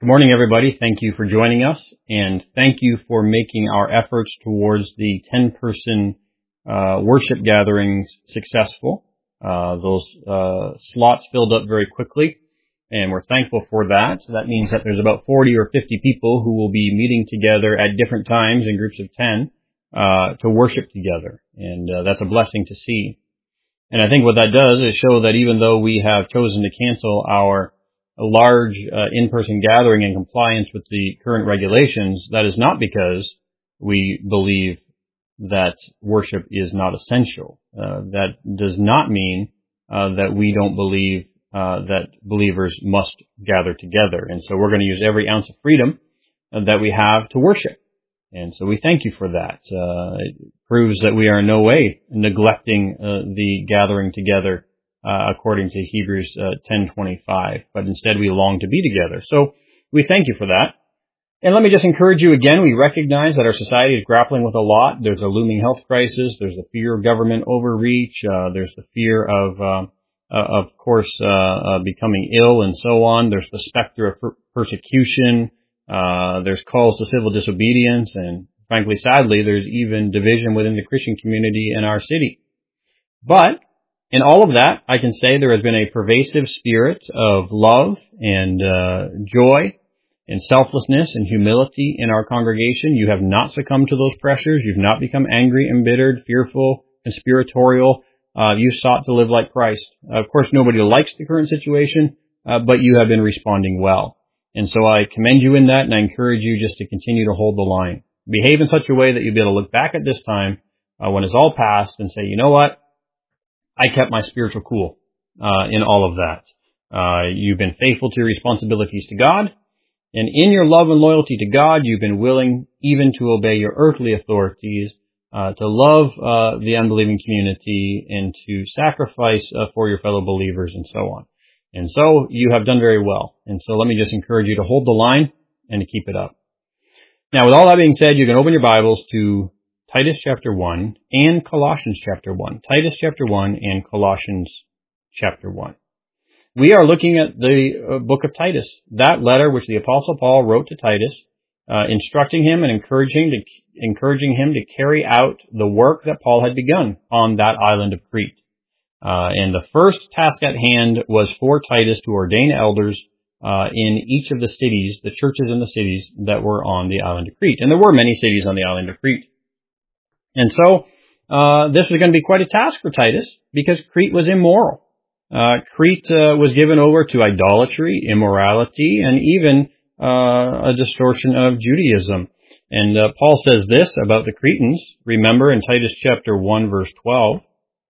Good morning, everybody. Thank you for joining us, and thank you for making our efforts towards the 10-person worship gatherings successful. Those slots filled up very quickly, and we're thankful for that. That means that there's about 40 or 50 people who will be meeting together at different times in groups of 10 to worship together, and that's a blessing to see. And I think what that does is show that even though we have chosen to cancel our large in-person gathering in compliance with the current regulations, that is not because we believe that worship is not essential. That does not mean that we don't believe that believers must gather together. And so we're going to use every ounce of freedom that we have to worship. And so we thank you for that. It proves that we are in no way neglecting the gathering together according to Hebrews 10:25, but instead we long to be together. So we thank you for that. And let me just encourage you again, we recognize that our society is grappling with a lot. There's a looming health crisis. There's the fear of government overreach. There's the fear of course, becoming ill and so on. There's the specter of persecution. There's calls to civil disobedience. And frankly, sadly, there's even division within the Christian community in our city. But in all of that, I can say there has been a pervasive spirit of love and joy and selflessness and humility in our congregation. You have not succumbed to those pressures. You've not become angry, embittered, fearful, conspiratorial. You sought to live like Christ. Of course, nobody likes the current situation, but you have been responding well. And so I commend you in that, and I encourage you just to continue to hold the line. Behave in such a way that you'll be able to look back at this time when it's all past and say, you know what? I kept my spiritual cool in all of that. You've been faithful to your responsibilities to God, and in your love and loyalty to God, you've been willing even to obey your earthly authorities, to love the unbelieving community, and to sacrifice for your fellow believers, and so on. And so you have done very well. And so let me just encourage you to hold the line and to keep it up. Now, with all that being said, you can open your Bibles to Titus chapter 1 and Colossians chapter 1. Titus chapter 1 and Colossians chapter 1. We are looking at the book of Titus, that letter which the Apostle Paul wrote to Titus, instructing him and encouraging him to carry out the work that Paul had begun on that island of Crete. And the first task at hand was for Titus to ordain elders in each of the cities, the churches in the cities that were on the island of Crete. And there were many cities on the island of Crete. And so this was going to be quite a task for Titus because Crete was immoral. Crete was given over to idolatry, immorality, and even a distortion of Judaism. And Paul says this about the Cretans. Remember in Titus chapter 1, verse 12,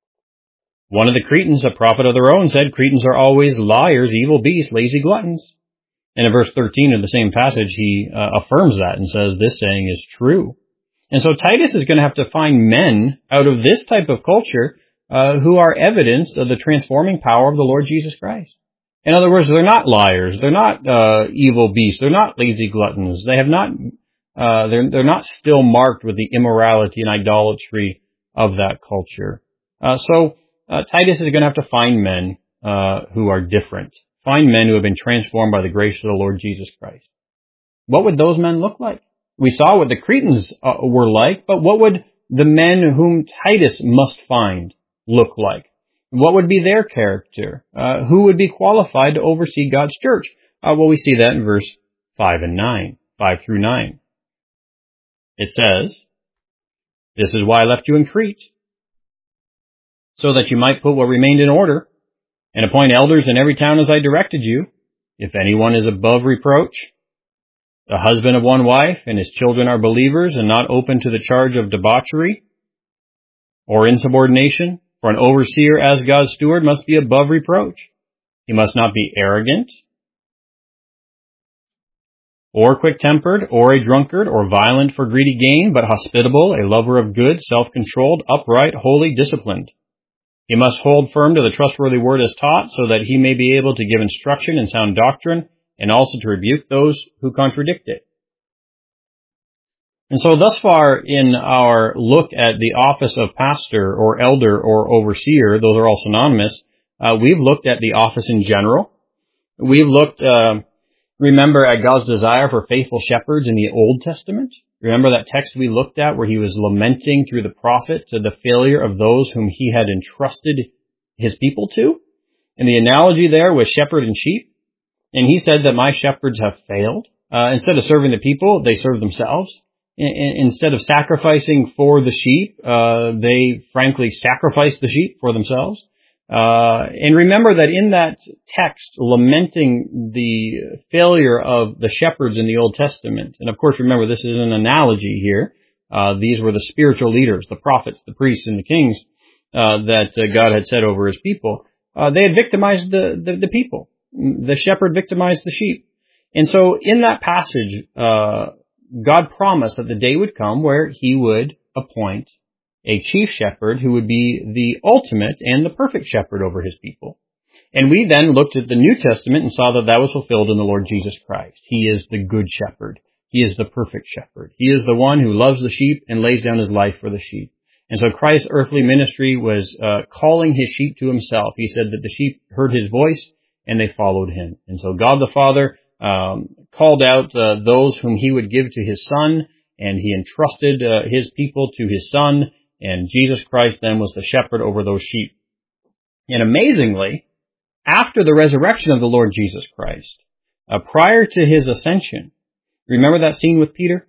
one of the Cretans, a prophet of their own, said, Cretans are always liars, evil beasts, lazy gluttons. And in verse 13 of the same passage, he affirms that and says this saying is true. And so Titus is going to have to find men out of this type of culture who are evidence of the transforming power of the Lord Jesus Christ. In other words, they're not liars. They're not evil beasts. They're not lazy gluttons. They have not. They're not still marked with the immorality and idolatry of that culture. So Titus is going to have to find men who are different. Find men who have been transformed by the grace of the Lord Jesus Christ. What would those men look like? We saw what the Cretans were like, but what would the men whom Titus must find look like? What would be their character? Who would be qualified to oversee God's church? Well, we see that in verse 5 through 9. It says, this is why I left you in Crete, so that you might put what remained in order, and appoint elders in every town as I directed you. If anyone is above reproach, the husband of one wife, and his children are believers and not open to the charge of debauchery or insubordination, for an overseer as God's steward must be above reproach. He must not be arrogant or quick-tempered or a drunkard or violent for greedy gain, but hospitable, a lover of good, self-controlled, upright, holy, disciplined. He must hold firm to the trustworthy word as taught, so that he may be able to give instruction in sound doctrine, and also to rebuke those who contradict it. And so thus far in our look at the office of pastor or elder or overseer, those are all synonymous, we've looked at the office in general. We've looked remember at God's desire for faithful shepherds in the Old Testament. Remember that text we looked at where he was lamenting through the prophet to the failure of those whom he had entrusted his people to? And the analogy there was shepherd and sheep. And he said that my shepherds have failed. Instead of serving the people, they serve themselves. Instead of sacrificing for the sheep, they frankly sacrifice the sheep for themselves. And remember that in that text, lamenting the failure of the shepherds in the Old Testament, and of course remember this is an analogy here, these were the spiritual leaders, the prophets, the priests, and the kings, that God had set over his people. They had victimized the people. The shepherd victimized the sheep. And so in that passage, God promised that the day would come where he would appoint a chief shepherd who would be the ultimate and the perfect shepherd over his people. And we then looked at the New Testament and saw that that was fulfilled in the Lord Jesus Christ. He is the good shepherd. He is the perfect shepherd. He is the one who loves the sheep and lays down his life for the sheep. And so Christ's earthly ministry was calling his sheep to himself. He said that the sheep heard his voice and they followed him. And so God the Father called out those whom he would give to his Son, and he entrusted his people to his Son. And Jesus Christ then was the shepherd over those sheep. And amazingly, after the resurrection of the Lord Jesus Christ, prior to his ascension, remember that scene with Peter?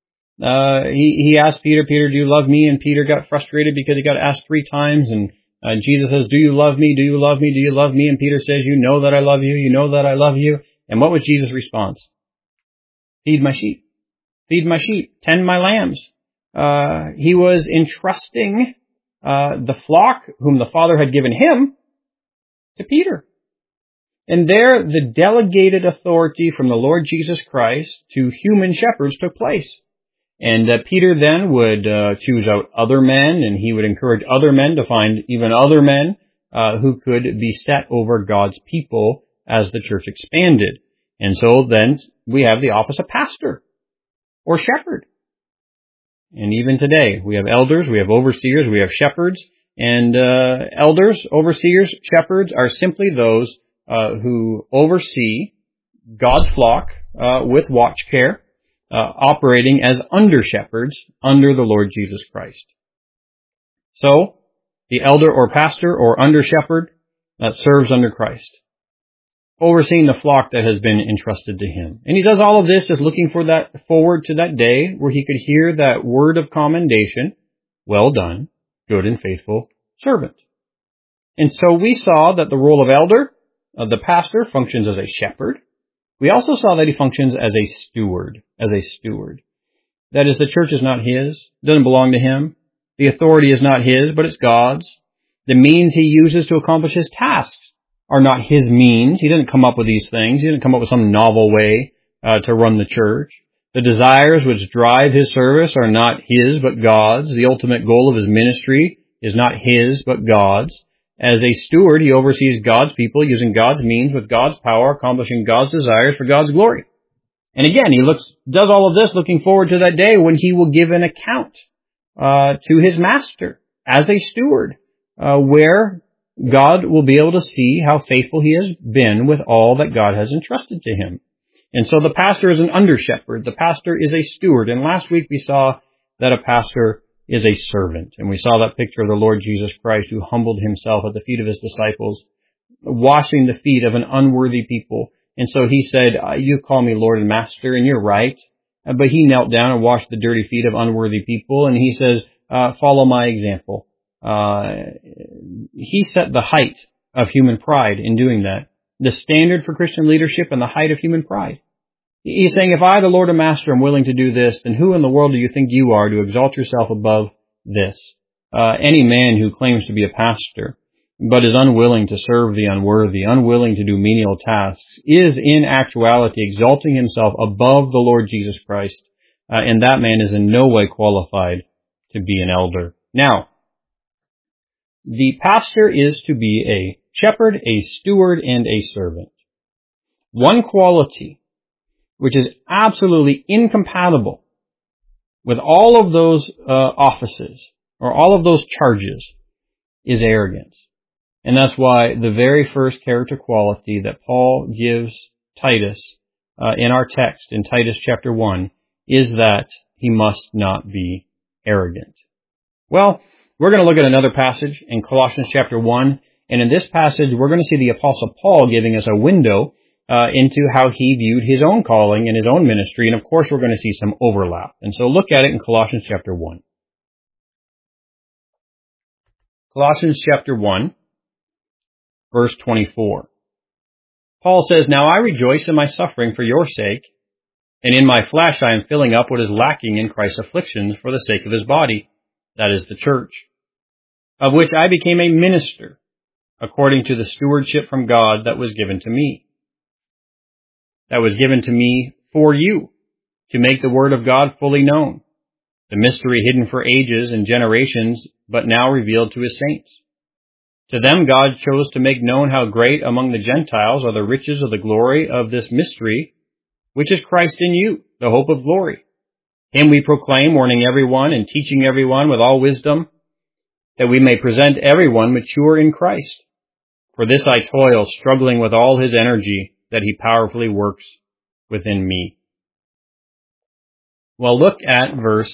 He asked Peter, do you love me? And Peter got frustrated because he got asked 3 times. And Jesus says, do you love me? Do you love me? Do you love me? And Peter says, you know that I love you. You know that I love you. And what was Jesus' response? Feed my sheep. Feed my sheep. Tend my lambs. He was entrusting the flock whom the Father had given him to Peter. And there, the delegated authority from the Lord Jesus Christ to human shepherds took place. And Peter then would choose out other men, and he would encourage other men to find even other men who could be set over God's people as the church expanded. And so then we have the office of pastor or shepherd. And even today, we have elders, we have overseers, we have shepherds, and elders, overseers, shepherds are simply those who oversee God's flock with watch care, operating as under-shepherds under the Lord Jesus Christ. So, the elder or pastor or under-shepherd that serves under Christ, overseeing the flock that has been entrusted to him. And he does all of this just looking forward to that day where he could hear that word of commendation, well done, good and faithful servant. And so we saw that the role of elder, the pastor, functions as a shepherd. We also saw that he functions as a steward, That is, the church is not his, it doesn't belong to him. The authority is not his, but it's God's. The means he uses to accomplish his tasks are not his means. He didn't come up with these things. He didn't come up with some novel way to run the church. The desires which drive his service are not his, but God's. The ultimate goal of his ministry is not his, but God's. As a steward, he oversees God's people using God's means with God's power, accomplishing God's desires for God's glory. And again, he does all of this looking forward to that day when he will give an account to his master as a steward, where God will be able to see how faithful he has been with all that God has entrusted to him. And so the pastor is an under-shepherd. The pastor is a steward. And last week we saw that a pastor is a servant. And we saw that picture of the Lord Jesus Christ who humbled himself at the feet of his disciples, washing the feet of an unworthy people. And so he said, you call me Lord and Master, and you're right. But he knelt down and washed the dirty feet of unworthy people. And he says, follow my example. He set the height of human pride in doing that. The standard for Christian leadership and the height of human pride. He's saying, if I, the Lord and Master, am willing to do this, then who in the world do you think you are to exalt yourself above this? Any man who claims to be a pastor, but is unwilling to serve the unworthy, unwilling to do menial tasks, is in actuality exalting himself above the Lord Jesus Christ, and that man is in no way qualified to be an elder. Now, the pastor is to be a shepherd, a steward, and a servant. One quality which is absolutely incompatible with all of those offices or all of those charges is arrogance. And that's why the very first character quality that Paul gives Titus in our text in Titus chapter 1 is that he must not be arrogant. Well, we're going to look at another passage in Colossians chapter 1, and in this passage we're going to see the Apostle Paul giving us a window into how he viewed his own calling and his own ministry, and of course we're going to see some overlap. And so look at it in Colossians chapter 1. Colossians chapter 1, verse 24. Paul says, "Now I rejoice in my suffering for your sake, and in my flesh I am filling up what is lacking in Christ's afflictions for the sake of his body, that is the church, of which I became a minister, according to the stewardship from God that was given to me. That was given to me for you, to make the word of God fully known, the mystery hidden for ages and generations, but now revealed to his saints. To them God chose to make known how great among the Gentiles are the riches of the glory of this mystery, which is Christ in you, the hope of glory. Him we proclaim, warning everyone and teaching everyone with all wisdom, that we may present everyone mature in Christ. For this I toil, struggling with all his energy that he powerfully works within me." Well, look at verse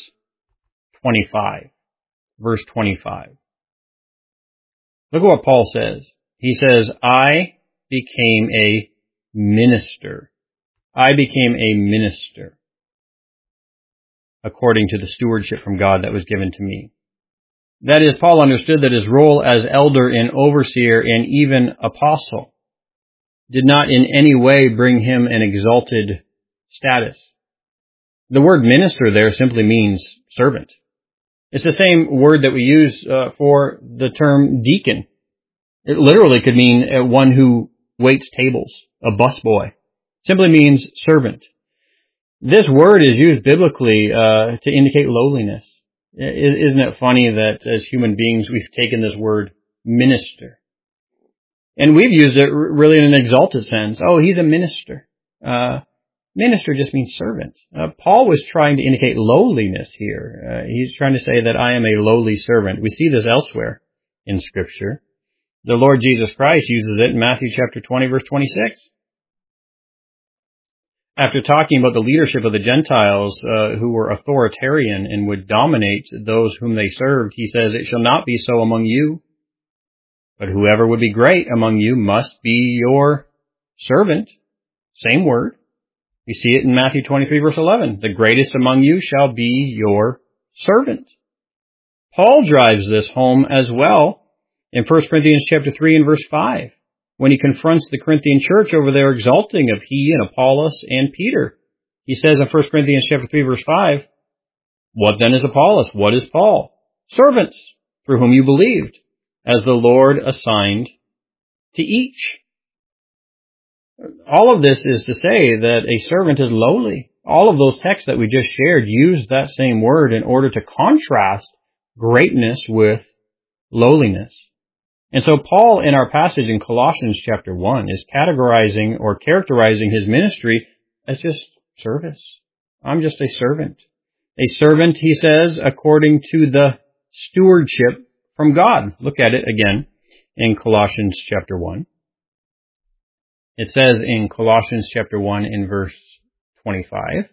25. Verse 25. Look at what Paul says. He says, "I became a minister. I became a minister according to the stewardship from God that was given to me." That is, Paul understood that his role as elder and overseer and even apostle did not in any way bring him an exalted status. The word minister there simply means servant. It's the same word that we use for the term deacon. It literally could mean one who waits tables, a busboy. Simply means servant. This word is used biblically to indicate lowliness. Isn't it funny that as human beings we've taken this word minister, and we've used it really in an exalted sense. Oh, he's a minister. Minister just means servant. Paul was trying to indicate lowliness here. He's trying to say that I am a lowly servant. We see this elsewhere in Scripture. The Lord Jesus Christ uses it in Matthew chapter 20, verse 26. After talking about the leadership of the Gentiles who were authoritarian and would dominate those whom they served, he says, "It shall not be so among you, but whoever would be great among you must be your servant." Same word. We see it in Matthew 23, verse 11. "The greatest among you shall be your servant." Paul drives this home as well in 1 Corinthians chapter 3 and verse 5, when he confronts the Corinthian church over their exalting of he and Apollos and Peter. He says in 1 Corinthians chapter 3, verse 5, "What then is Apollos? What is Paul? Servants, through whom you believed, as the Lord assigned to each." All of this is to say that a servant is lowly. All of those texts that we just shared use that same word in order to contrast greatness with lowliness. And so Paul, in our passage in Colossians chapter 1, is categorizing or characterizing his ministry as just service. I'm just a servant. A servant, he says, according to the stewardship from God. Look at it again in Colossians chapter 1. It says in Colossians chapter 1 in verse 25,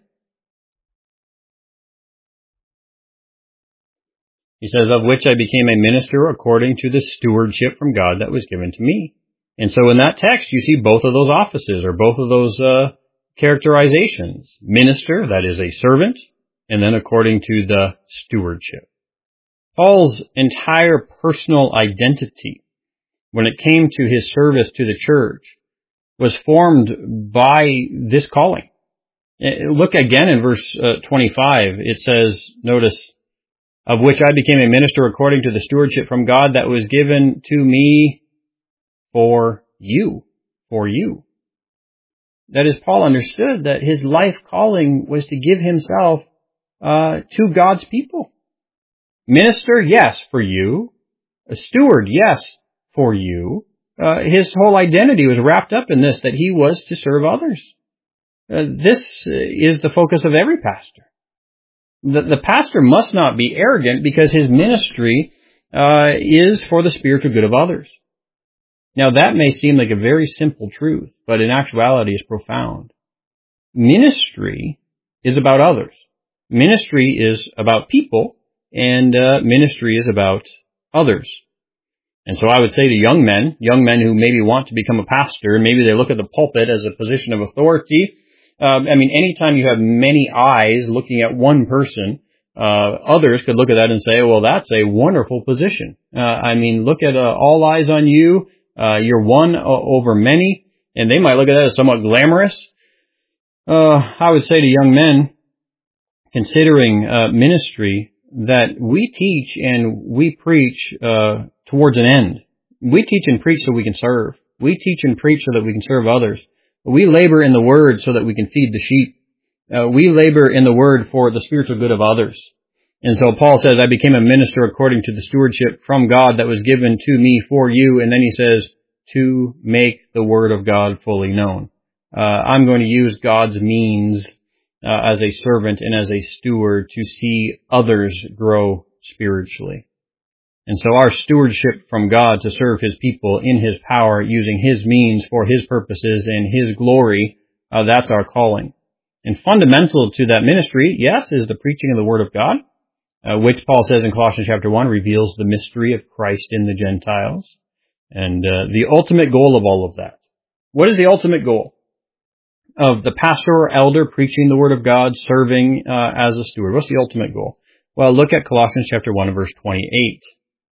he says, "Of which I became a minister according to the stewardship from God that was given to me." And so in that text, you see both of those offices or both of those characterizations. Minister, that is a servant, and then according to the stewardship. Paul's entire personal identity, when it came to his service to the church, was formed by this calling. Look again in verse 25. It says, notice, "Of which I became a minister according to the stewardship from God that was given to me for you." For you. That is, Paul understood that his life calling was to give himself to God's people. Minister, yes, for you. A steward, yes, for you. His whole identity was wrapped up in this, that he was to serve others. This is the focus of every pastor. The pastor must not be arrogant because his ministry is for the spiritual good of others. Now that may seem like a very simple truth, but in actuality is profound. Ministry is about others. Ministry is about people, and ministry is about others. And so I would say to young men who maybe want to become a pastor, maybe they look at the pulpit as a position of authority. Anytime you have many eyes looking at one person, others could look at that and say, well, that's a wonderful position. Look at all eyes on you. You're one over many, and they might look at that as somewhat glamorous. I would say to young men, considering ministry, that we teach and we preach towards an end. We teach and preach so we can serve. We teach and preach so that we can serve others. We labor in the Word so that we can feed the sheep. We labor in the Word for the spiritual good of others. And so Paul says, I became a minister according to the stewardship from God that was given to me for you. And then he says, to make the Word of God fully known. I'm going to use God's means as a servant and as a steward to see others grow spiritually. And so our stewardship from God to serve His people in His power, using His means for His purposes and His glory, that's our calling. And fundamental to that ministry, yes, is the preaching of the Word of God, which Paul says in Colossians chapter 1 reveals the mystery of Christ in the Gentiles. And the ultimate goal of all of that. What is the ultimate goal of the pastor or elder preaching the Word of God, serving as a steward? What's the ultimate goal? Well, look at Colossians chapter 1 and verse 28.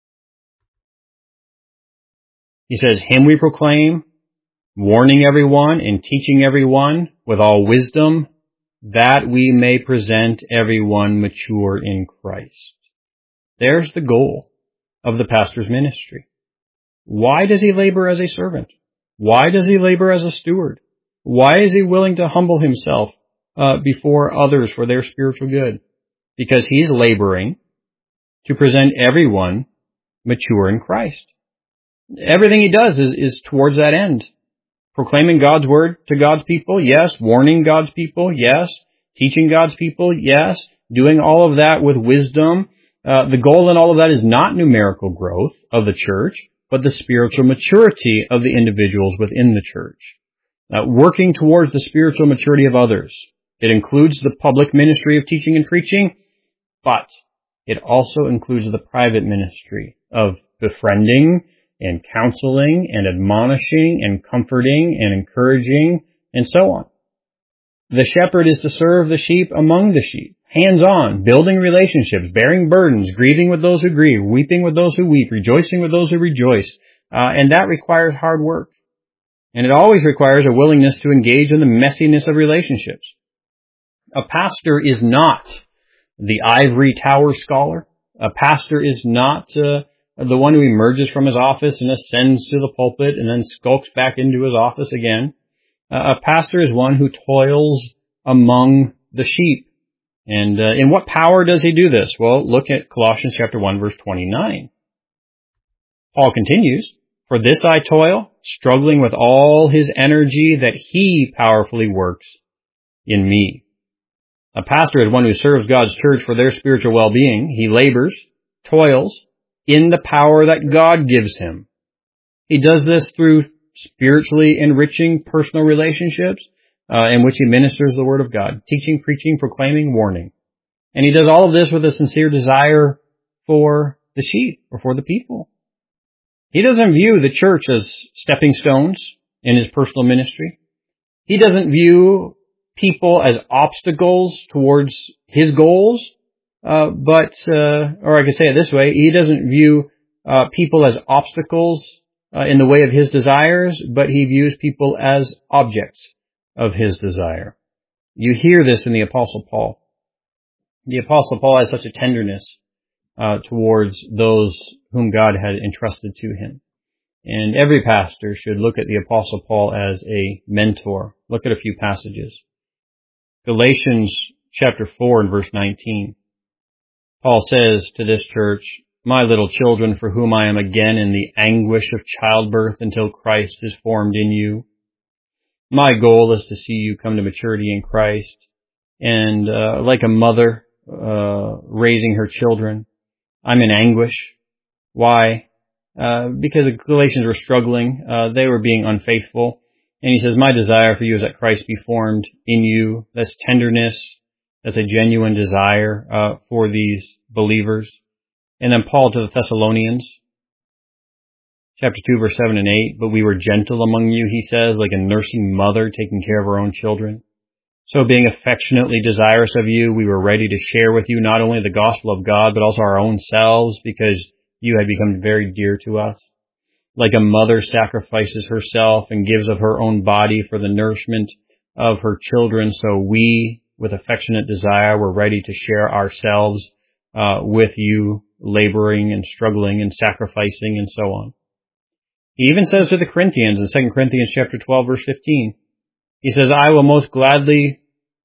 He says, Him we proclaim, warning everyone and teaching everyone with all wisdom, that we may present everyone mature in Christ. There's the goal of the pastor's ministry. Why does he labor as a servant? Why does he labor as a steward? Why is he willing to humble himself before others for their spiritual good? Because he's laboring to present everyone mature in Christ. Everything he does is towards that end. Proclaiming God's word to God's people, yes. Warning God's people, yes. Teaching God's people, yes. Doing all of that with wisdom. The goal in all of that is not numerical growth of the church, but the spiritual maturity of the individuals within the church. Working towards the spiritual maturity of others. It includes the public ministry of teaching and preaching, but it also includes the private ministry of befriending and counseling and admonishing and comforting and encouraging and so on. The shepherd is to serve the sheep among the sheep, hands-on, building relationships, bearing burdens, grieving with those who grieve, weeping with those who weep, rejoicing with those who rejoice. And that requires hard work. And it always requires a willingness to engage in the messiness of relationships. A pastor is not the ivory tower scholar. A pastor is not the one who emerges from his office and ascends to the pulpit and then skulks back into his office again. A pastor is one who toils among the sheep. And in what power does he do this? Well, look at Colossians chapter 1, verse 29. Paul continues, For this I toil, struggling with all his energy that he powerfully works in me. A pastor is one who serves God's church for their spiritual well-being. He labors, toils, in the power that God gives him. He does this through spiritually enriching personal relationships in which he ministers the Word of God, teaching, preaching, proclaiming, warning. And he does all of this with a sincere desire for the sheep or for the people. He doesn't view the church as stepping stones in his personal ministry. He doesn't view people as obstacles towards his goals. Or I could say it this way, he doesn't view people as obstacles in the way of his desires, but he views people as objects of his desire. You hear this in the Apostle Paul. The Apostle Paul has such a tenderness towards those whom God had entrusted to him. And every pastor should look at the Apostle Paul as a mentor. Look at a few passages. Galatians chapter 4 and verse 19. Paul says to this church, My little children, for whom I am again in the anguish of childbirth until Christ is formed in you. My goal is to see you come to maturity in Christ. And like a mother raising her children, I'm in anguish. Why? Because the Galatians were struggling. They were being unfaithful. And he says, my desire for you is that Christ be formed in you. That's tenderness. That's a genuine desire for these believers. And then Paul to the Thessalonians, chapter 2, verse 7 and 8. But we were gentle among you, he says, like a nursing mother taking care of her own children. So being affectionately desirous of you, we were ready to share with you not only the gospel of God, but also our own selves, because you had become very dear to us. Like a mother sacrifices herself and gives of her own body for the nourishment of her children, so we, with affectionate desire, were ready to share ourselves with you, laboring and struggling and sacrificing and so on. He even says to the Corinthians in 2 Corinthians chapter 12, verse 15, he says, I will most gladly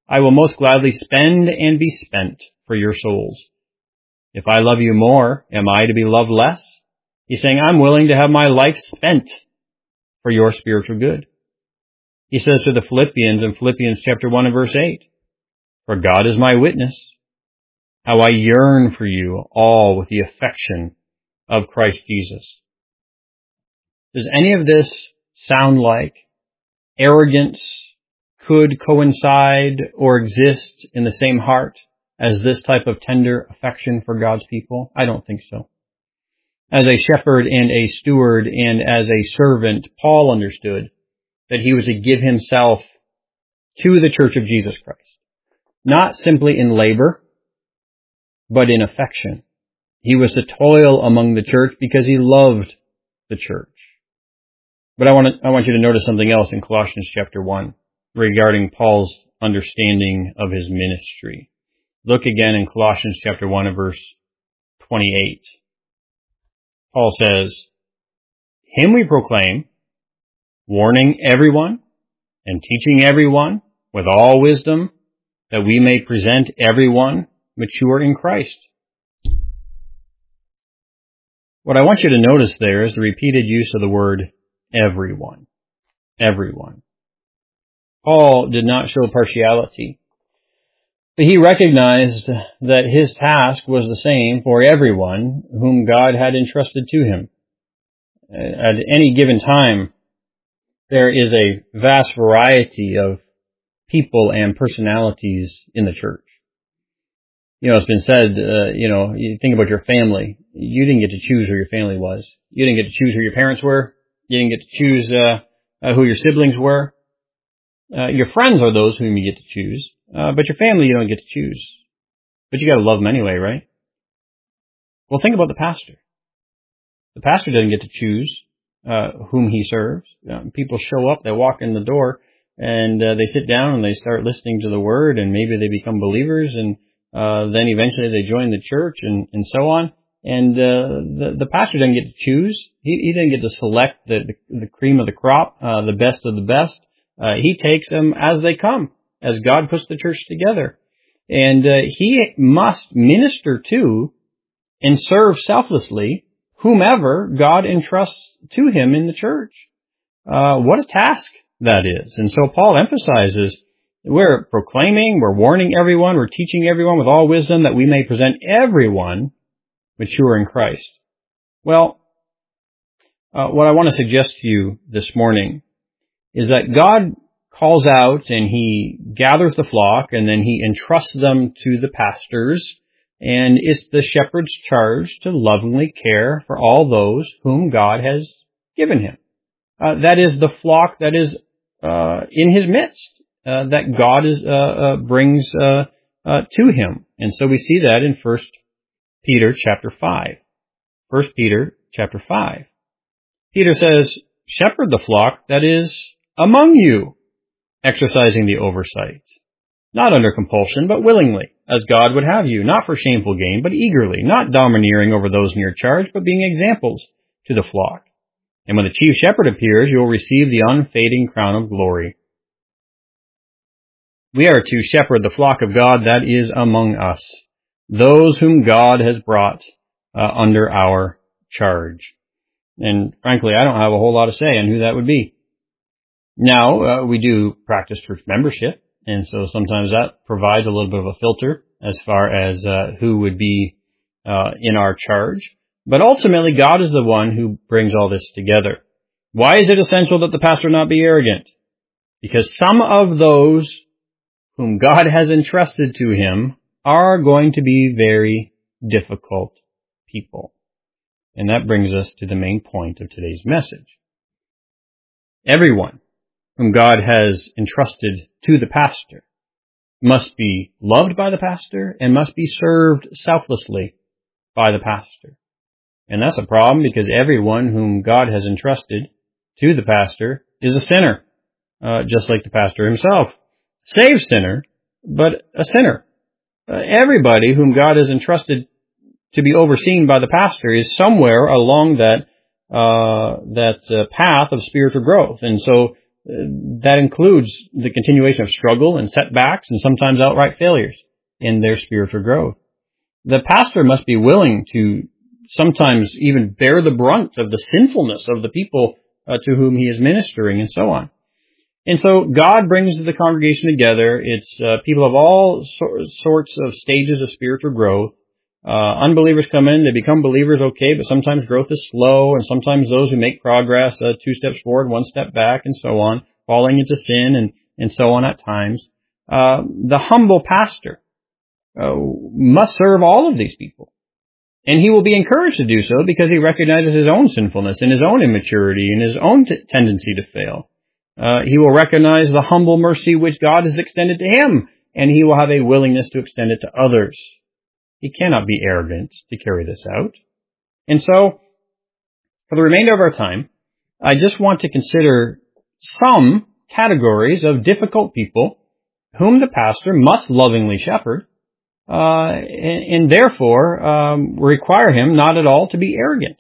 spend and be spent for your souls. If I love you more, am I to be loved less? He's saying, I'm willing to have my life spent for your spiritual good. He says to the Philippians in Philippians chapter 1 and verse 8, for God is my witness, how I yearn for you all with the affection of Christ Jesus. Does any of this sound like arrogance could coincide or exist in the same heart as this type of tender affection for God's people? I don't think so. As a shepherd and a steward and as a servant, Paul understood that he was to give himself to the church of Jesus Christ, not simply in labor, but in affection. He was to toil among the church because he loved the church. But I want you to notice something else in Colossians chapter 1 regarding Paul's understanding of his ministry. Look again in Colossians chapter 1 and verse 28. Paul says, him we proclaim, warning everyone and teaching everyone with all wisdom, that we may present everyone mature in Christ. What I want you to notice there is the repeated use of the word everyone. Everyone. Paul did not show partiality, but he recognized that his task was the same for everyone whom God had entrusted to him. At any given time, there is a vast variety of people and personalities in the church. It's been said, you think about your family. You didn't get to choose who your family was. You didn't get to choose who your parents were. You didn't get to choose who your siblings were. Your friends are those whom you get to choose. But your family you don't get to choose. But you got to love them anyway, right? Well, think about the pastor. The pastor doesn't get to choose whom he serves. People show up, they walk in the door, and they sit down and they start listening to the word, and maybe they become believers, and then eventually they join the church and so on. And the pastor doesn't get to choose. He doesn't get to select the cream of the crop, the best of the best. He takes them as they come, as God puts the church together. And he must minister to and serve selflessly whomever God entrusts to him in the church. What a task that is. And so Paul emphasizes, we're proclaiming, we're warning everyone, we're teaching everyone with all wisdom that we may present everyone mature in Christ. Well, what I want to suggest to you this morning is that God calls out and he gathers the flock and then he entrusts them to the pastors, and it's the shepherd's charge to lovingly care for all those whom God has given him. That is the flock that is in his midst, that God brings to him. And so we see that in 1 Peter chapter 5. 1 Peter chapter 5. Peter says, shepherd the flock that is among you, exercising the oversight, not under compulsion, but willingly, as God would have you, not for shameful gain, but eagerly, not domineering over those in your charge, but being examples to the flock. And when the chief shepherd appears, you will receive the unfading crown of glory. We are to shepherd the flock of God that is among us, those whom God has brought under our charge. And frankly, I don't have a whole lot to say on who that would be. Now, we do practice church membership, and so sometimes that provides a little bit of a filter as far as who would be in our charge. But ultimately, God is the one who brings all this together. Why is it essential that the pastor not be arrogant? Because some of those whom God has entrusted to him are going to be very difficult people. And that brings us to the main point of today's message. Everyone whom God has entrusted to the pastor must be loved by the pastor and must be served selflessly by the pastor. And that's a problem because everyone whom God has entrusted to the pastor is a sinner, just like the pastor himself. Saved sinner, but a sinner. Everybody whom God has entrusted to be overseen by the pastor is somewhere along that path of spiritual growth. And so that includes the continuation of struggle and setbacks and sometimes outright failures in their spiritual growth. The pastor must be willing to sometimes even bear the brunt of the sinfulness of the people to whom he is ministering and so on. And so God brings the congregation together. It's people of all sorts of stages of spiritual growth. Unbelievers come in, they become believers, okay, but sometimes growth is slow, and sometimes those who make progress, 2 steps forward, 1 step back, and so on, falling into sin and so on at times. The humble pastor must serve all of these people. And he will be encouraged to do so because he recognizes his own sinfulness and his own immaturity and his own tendency to fail. He will recognize the humble mercy which God has extended to him, and he will have a willingness to extend it to others. He cannot be arrogant to carry this out. And so, for the remainder of our time, I just want to consider some categories of difficult people whom the pastor must lovingly shepherd, and therefore require him not at all to be arrogant.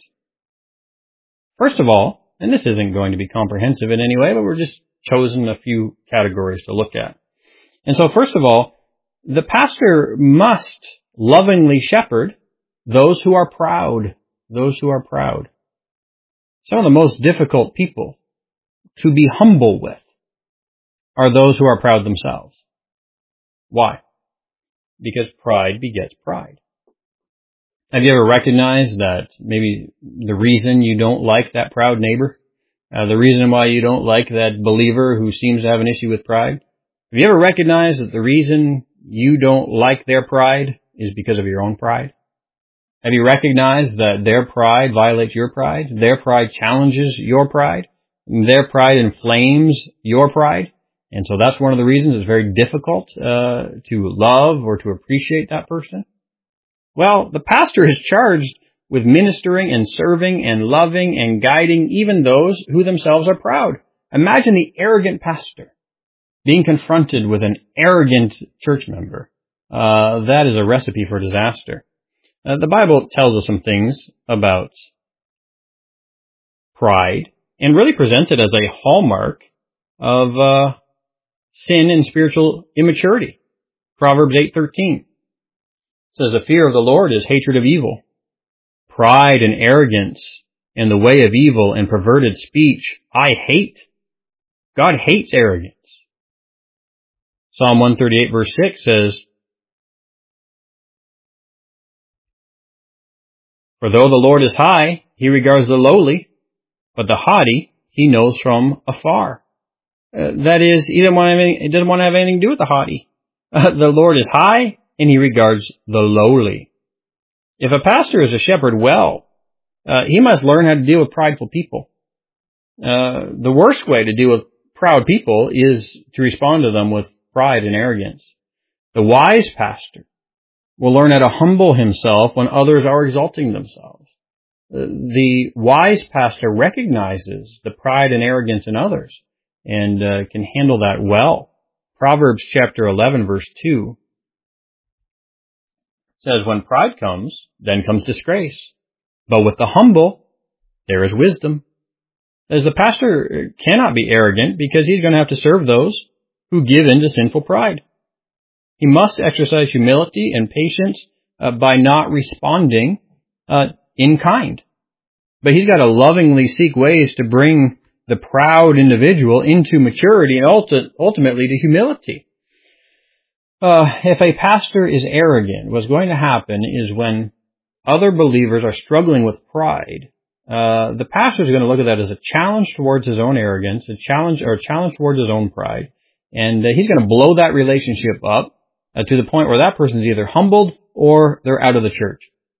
First of all, and this isn't going to be comprehensive in any way, but we're just chosen a few categories to look at. And so first of all, the pastor must lovingly shepherd those who are proud. Those who are proud. Some of the most difficult people to be humble with are those who are proud themselves. Why? Because pride begets pride. Have you ever recognized that maybe the reason you don't like that proud neighbor, the reason why you don't like that believer who seems to have an issue with pride, have you ever recognized that the reason you don't like their pride is because of your own pride? Have you recognized that their pride violates your pride? Their pride challenges your pride? Their pride inflames your pride? And so that's one of the reasons it's very difficult to love or to appreciate that person. Well, the pastor is charged with ministering and serving and loving and guiding even those who themselves are proud. Imagine the arrogant pastor being confronted with an arrogant church member. That is a recipe for disaster. The Bible tells us some things about pride and really presents it as a hallmark of sin and spiritual immaturity. Proverbs 8:13 says, "The fear of the Lord is hatred of evil. Pride and arrogance and the way of evil and perverted speech I hate." God hates arrogance. Psalm 138 verse 6 says, "For though the Lord is high, he regards the lowly, but the haughty he knows from afar." That is, he doesn't want to have anything to do with the haughty. The Lord is high, and he regards the lowly. If a pastor is a shepherd well, he must learn how to deal with prideful people. The worst way to deal with proud people is to respond to them with pride and arrogance. The wise pastor will learn how to humble himself when others are exalting themselves. The wise pastor recognizes the pride and arrogance in others and can handle that well. Proverbs chapter 11 verse 2 says, "When pride comes, then comes disgrace. But with the humble, there is wisdom." As the pastor cannot be arrogant because he's going to have to serve those who give in to sinful pride. He must exercise humility and patience by not responding in kind. But he's got to lovingly seek ways to bring the proud individual into maturity and ultimately to humility. If a pastor is arrogant, what's going to happen is when other believers are struggling with pride, the pastor is going to look at that as a challenge towards his own arrogance, a challenge towards his own pride. And he's going to blow that relationship up to the point where that person is either humbled or they're out of the church.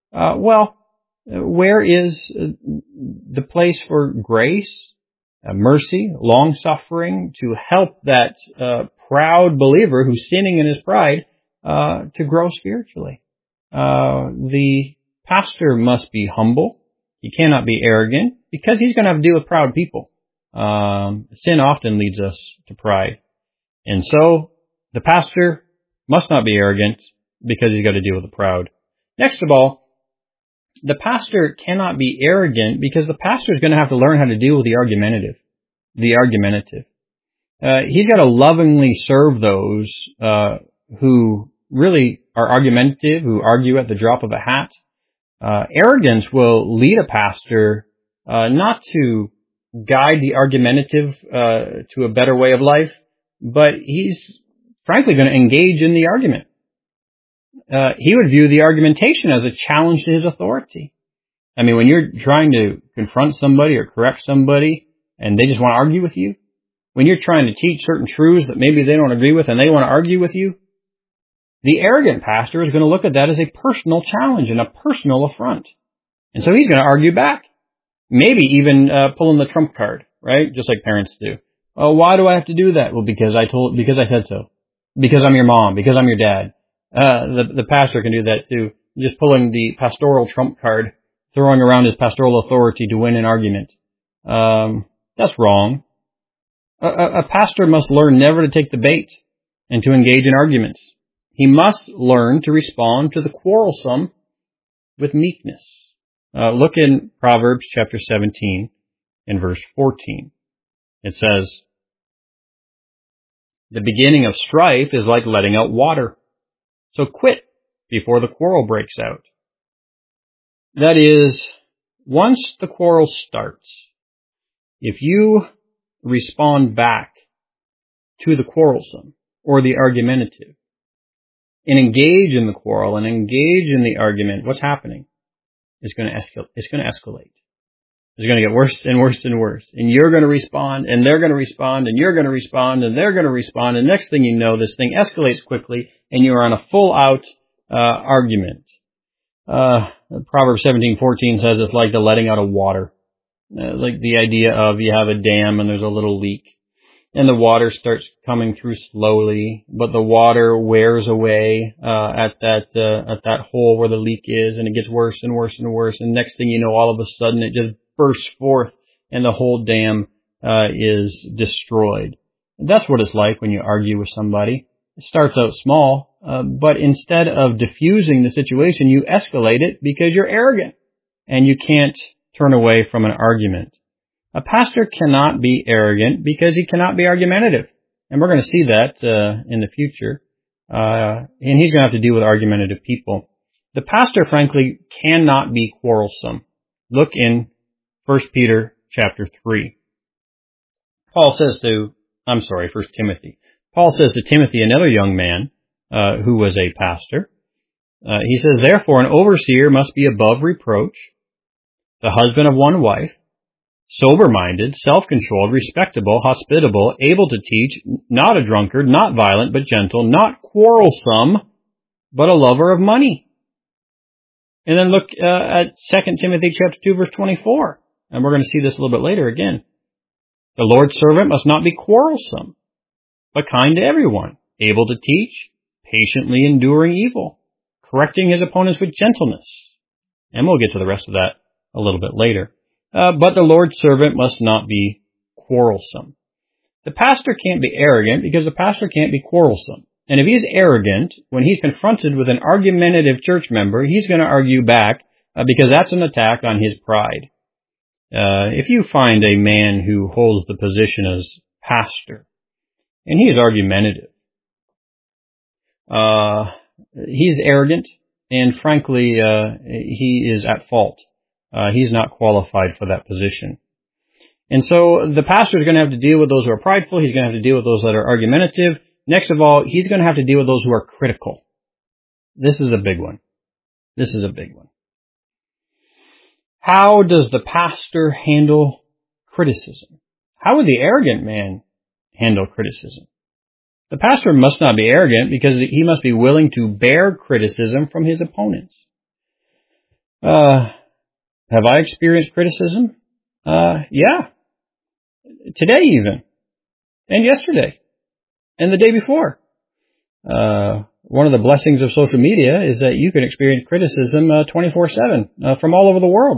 Where is the place for grace, mercy, long-suffering to help that proud believer who's sinning in his pride to grow spiritually? The pastor must be humble. He cannot be arrogant because he's going to have to deal with proud people. Sin often leads us to pride. And so the pastor must not be arrogant because he's got to deal with the proud. Next of all, the pastor cannot be arrogant because the pastor is going to have to learn how to deal with the argumentative. He's got to lovingly serve those who really are argumentative, who argue at the drop of a hat. Arrogance will lead a pastor not to guide the argumentative to a better way of life, but he's frankly going to engage in the argument. He would view the argumentation as a challenge to his authority. I mean, when you're trying to confront somebody or correct somebody and they just want to argue with you, when you're trying to teach certain truths that maybe they don't agree with and they want to argue with you, the arrogant pastor is going to look at that as a personal challenge and a personal affront. And so he's going to argue back. Maybe even pulling the trump card, right? Just like parents do. Oh, why do I have to do that? Well, because I said so. Because I'm your mom. Because I'm your dad. The pastor can do that too. Just pulling the pastoral trump card, throwing around his pastoral authority to win an argument. That's wrong. A pastor must learn never to take the bait and to engage in arguments. He must learn to respond to the quarrelsome with meekness. Look in Proverbs chapter 17 and verse 14. It says, "The beginning of strife is like letting out water. So quit before the quarrel breaks out." That is, once the quarrel starts, if you respond back to the quarrelsome or the argumentative and engage in the quarrel and engage in the argument, what's happening? It's going to escalate. It's going to escalate. It's going to get worse and worse and worse. And you're going to respond, and they're going to respond, and you're going to respond, and they're going to respond. And next thing you know, this thing escalates quickly, and you're on a full-out argument. Proverbs 17:14 says it's like the letting out of water. Like the idea of you have a dam and there's a little leak. And the water starts coming through slowly, but the water wears away at that hole where the leak is, and it gets worse and worse and worse. And next thing you know, all of a sudden, it just bursts forth, and the whole dam is destroyed. And that's what it's like when you argue with somebody. It starts out small, but instead of diffusing the situation, you escalate it because you're arrogant, and you can't turn away from an argument. A pastor cannot be arrogant because he cannot be argumentative. And we're going to see that in the future. And he's going to have to deal with argumentative people. The pastor, frankly, cannot be quarrelsome. Look in 1 Peter chapter 3. 1 Timothy. Paul says to Timothy, another young man who was a pastor, he says, "Therefore an overseer must be above reproach, the husband of one wife, sober-minded, self-controlled, respectable, hospitable, able to teach, not a drunkard, not violent, but gentle, not quarrelsome, but a lover of money." And then look at 2 Timothy chapter 2, verse 24. And we're going to see this a little bit later again. "The Lord's servant must not be quarrelsome, but kind to everyone, able to teach, patiently enduring evil, correcting his opponents with gentleness." And we'll get to the rest of that a little bit later. But the Lord's servant must not be quarrelsome. The pastor can't be arrogant because the pastor can't be quarrelsome. And if he's arrogant, when he's confronted with an argumentative church member, he's going to argue back because that's an attack on his pride. If you find a man who holds the position as pastor, and he is argumentative, he's arrogant, and frankly, he is at fault. He's not qualified for that position. And so the pastor is going to have to deal with those who are prideful. He's going to have to deal with those that are argumentative. Next of all, he's going to have to deal with those who are critical. This is a big one. How does the pastor handle criticism? How would the arrogant man handle criticism? The pastor must not be arrogant because he must be willing to bear criticism from his opponents. Have I experienced criticism? Yeah. Today even. And yesterday. And the day before. One of the blessings of social media is that you can experience criticism 24/7 from all over the world.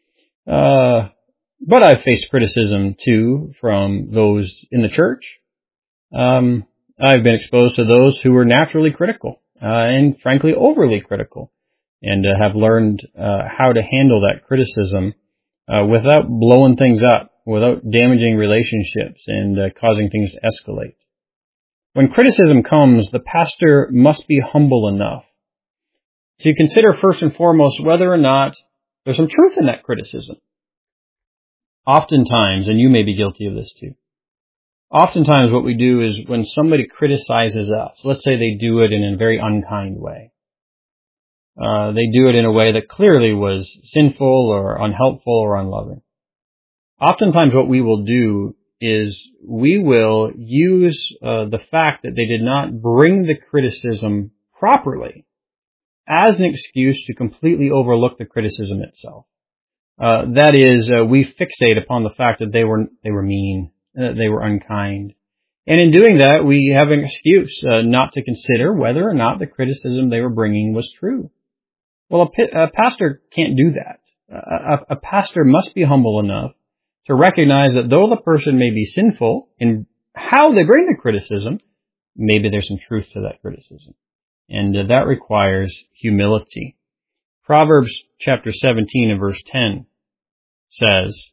But I've faced criticism too from those in the church. I've been exposed to those who were naturally critical and frankly overly critical, and have learned how to handle that criticism without blowing things up, without damaging relationships and causing things to escalate. When criticism comes, the pastor must be humble enough to consider first and foremost whether or not there's some truth in that criticism. Oftentimes, and you may be guilty of this too, oftentimes what we do is when somebody criticizes us, let's say they do it in a very unkind way. They do it in a way that clearly was sinful or unhelpful or unloving. Oftentimes what we will do is we will use the fact that they did not bring the criticism properly as an excuse to completely overlook the criticism itself. That is, we fixate upon the fact that they were mean, they were unkind. And in doing that, we have an excuse not to consider whether or not the criticism they were bringing was true. Well, a pastor can't do that. A pastor must be humble enough to recognize that though the person may be sinful in how they bring the criticism, maybe there's some truth to that criticism. And that requires humility. Proverbs chapter 17 and verse 10 says,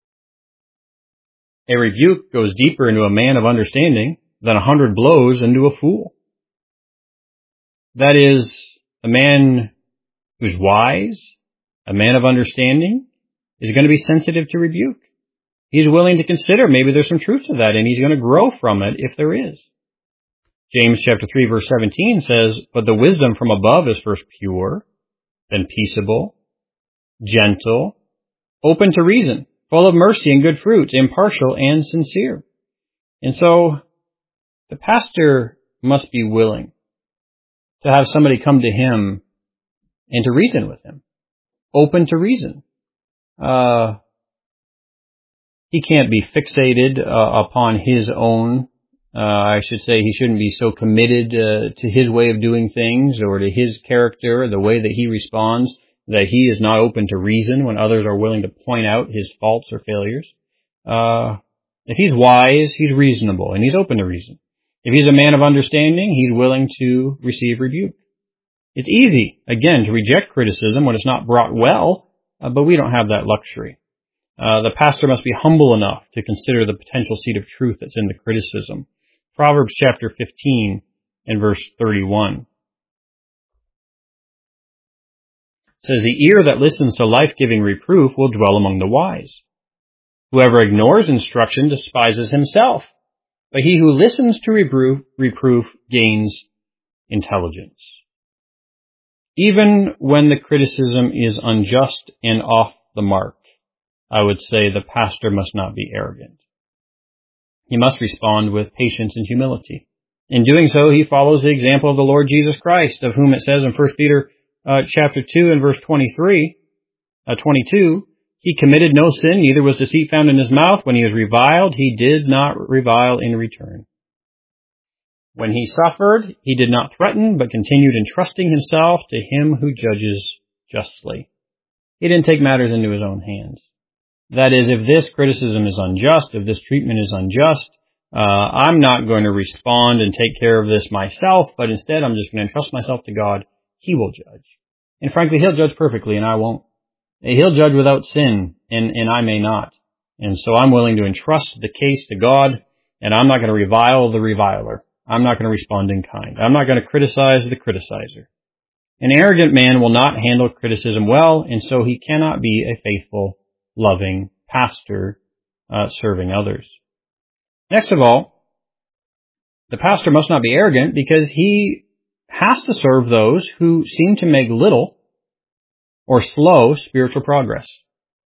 "A rebuke goes deeper into a man of understanding than 100 blows into a fool." That is, a man who's wise, a man of understanding, is going to be sensitive to rebuke. He's willing to consider maybe there's some truth to that, and he's going to grow from it if there is. James chapter 3 verse 17 says, "But the wisdom from above is first pure, then peaceable, gentle, open to reason, full of mercy and good fruits, impartial and sincere." And so the pastor must be willing to have somebody come to him and to reason with him, open to reason. He can't be fixated upon his own. I should say he shouldn't be so committed to his way of doing things or to his character, the way that he responds, that he is not open to reason when others are willing to point out his faults or failures. If he's wise, he's reasonable, and he's open to reason. If he's a man of understanding, he's willing to receive rebuke. It's easy, again, to reject criticism when it's not brought well, but we don't have that luxury. The pastor must be humble enough to consider the potential seed of truth that's in the criticism. Proverbs chapter 15 and verse 31 says, "The ear that listens to life-giving reproof will dwell among the wise. Whoever ignores instruction despises himself, but he who listens to reproof gains intelligence." Even when the criticism is unjust and off the mark, I would say the pastor must not be arrogant. He must respond with patience and humility. In doing so, he follows the example of the Lord Jesus Christ, of whom it says in 1 Peter chapter 2 and verse 22, "He committed no sin, neither was deceit found in his mouth. When he was reviled, he did not revile in return. When he suffered, he did not threaten, but continued entrusting himself to him who judges justly." He didn't take matters into his own hands. That is, if this criticism is unjust, if this treatment is unjust, I'm not going to respond and take care of this myself, but instead I'm just going to entrust myself to God. He will judge. And frankly, he'll judge perfectly, and I won't. He'll judge without sin, and I may not. And so I'm willing to entrust the case to God, and I'm not going to revile the reviler. I'm not going to respond in kind. I'm not going to criticize the criticizer. An arrogant man will not handle criticism well, and so he cannot be a faithful, loving pastor serving others. Next of all, the pastor must not be arrogant because he has to serve those who seem to make little or slow spiritual progress.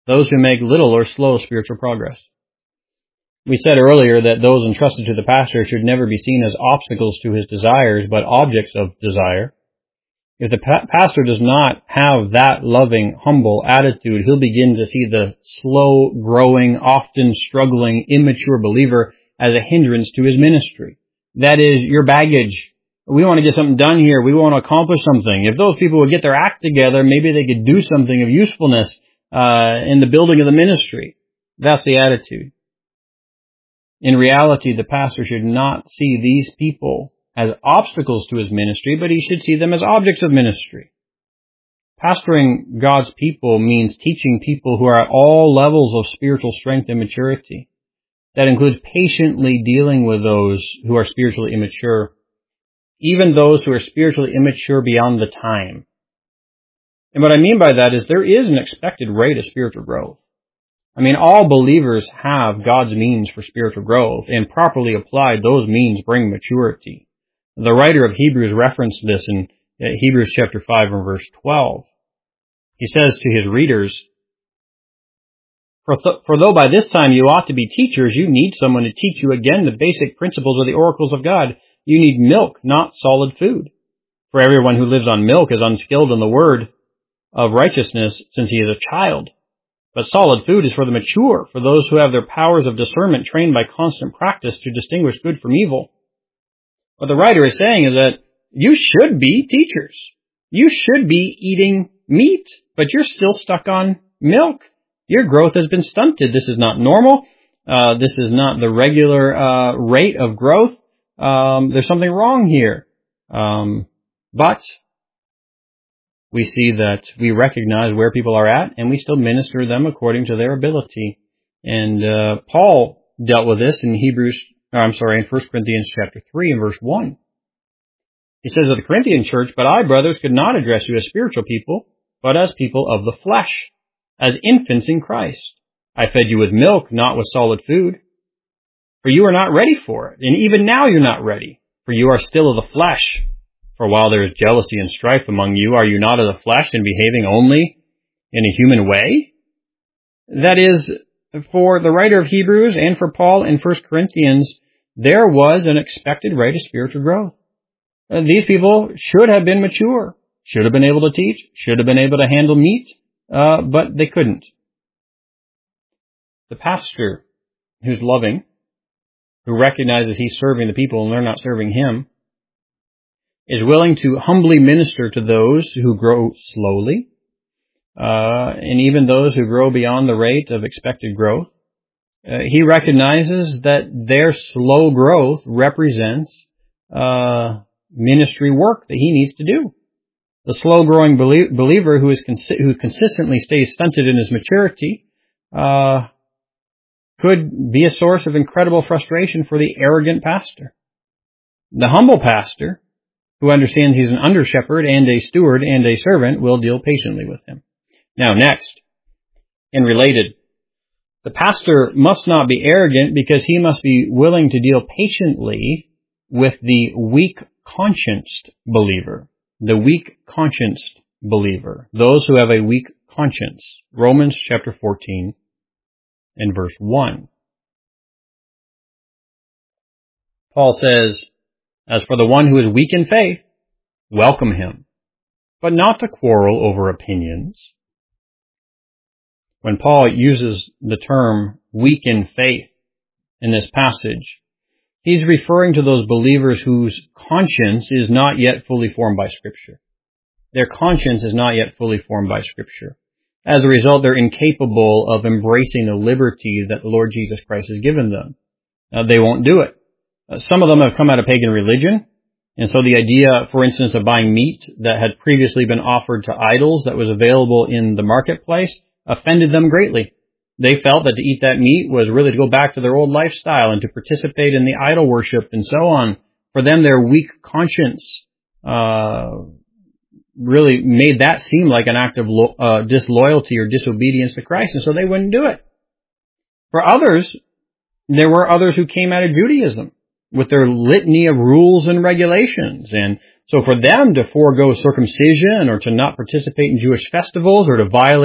those who make little or slow spiritual progress. We said earlier that those entrusted to the pastor should never be seen as obstacles to his desires, but objects of desire. If the pastor does not have that loving, humble attitude, he'll begin to see the slow-growing, often struggling, immature believer as a hindrance to his ministry. That is your baggage. We want to get something done here. We want to accomplish something. If those people would get their act together, maybe they could do something of usefulness in the building of the ministry. That's the attitude. In reality, the pastor should not see these people as obstacles to his ministry, but he should see them as objects of ministry. Pastoring God's people means teaching people who are at all levels of spiritual strength and maturity. That includes patiently dealing with those who are spiritually immature, even those who are spiritually immature beyond the time. And what I mean by that is there is an expected rate of spiritual growth. I mean, all believers have God's means for spiritual growth, and properly applied, those means bring maturity. The writer of Hebrews referenced this in Hebrews chapter 5 and verse 12. He says to his readers, For though by this time you ought to be teachers, you need someone to teach you again the basic principles of the oracles of God. You need milk, not solid food. For everyone who lives on milk is unskilled in the word of righteousness, since he is a child. But solid food is for the mature, for those who have their powers of discernment trained by constant practice to distinguish good from evil. What the writer is saying is that you should be teachers. You should be eating meat, but you're still stuck on milk. Your growth has been stunted. This is not normal. This is not the regular rate of growth. There's something wrong here. But we see that we recognize where people are at, and we still minister them according to their ability. And Paul dealt with this in 1 Corinthians chapter 3 and verse 1. He says of the Corinthian church, But I, brothers, could not address you as spiritual people, but as people of the flesh, as infants in Christ. I fed you with milk, not with solid food. For you are not ready for it, and even now you're not ready, for you are still of the flesh. For while there is jealousy and strife among you, are you not of the flesh and behaving only in a human way? That is, for the writer of Hebrews and for Paul in 1 Corinthians, there was an expected rate of spiritual growth. These people should have been mature, should have been able to teach, should have been able to handle meat, but they couldn't. The pastor who's loving, who recognizes he's serving the people and they're not serving him, is willing to humbly minister to those who grow slowly, and even those who grow beyond the rate of expected growth. He recognizes that their slow growth represents ministry work that he needs to do. The slow-growing believer who consistently stays stunted in his maturity could be a source of incredible frustration for the arrogant pastor. The humble pastor, who understands he's an under-shepherd and a steward and a servant, will deal patiently with him. Now, next, and related, the pastor must not be arrogant because he must be willing to deal patiently with the weak-conscienced believer. The weak-conscienced believer. Those who have a weak conscience. Romans chapter 14 and verse 1. Paul says, As for the one who is weak in faith, welcome him, but not to quarrel over opinions. When Paul uses the term weak in faith in this passage, he's referring to those believers whose conscience is not yet fully formed by Scripture. Their conscience is not yet fully formed by Scripture. As a result, they're incapable of embracing the liberty that the Lord Jesus Christ has given them. They won't do it. Some of them have come out of pagan religion, and so the idea, for instance, of buying meat that had previously been offered to idols that was available in the marketplace offended them greatly. They felt that to eat that meat was really to go back to their old lifestyle and to participate in the idol worship and so on. For them, their weak conscience really made that seem like an act of disloyalty or disobedience to Christ, and so they wouldn't do it. For others, there were others who came out of Judaism with their litany of rules and regulations. And so for them to forego circumcision or to not participate in Jewish festivals or to violate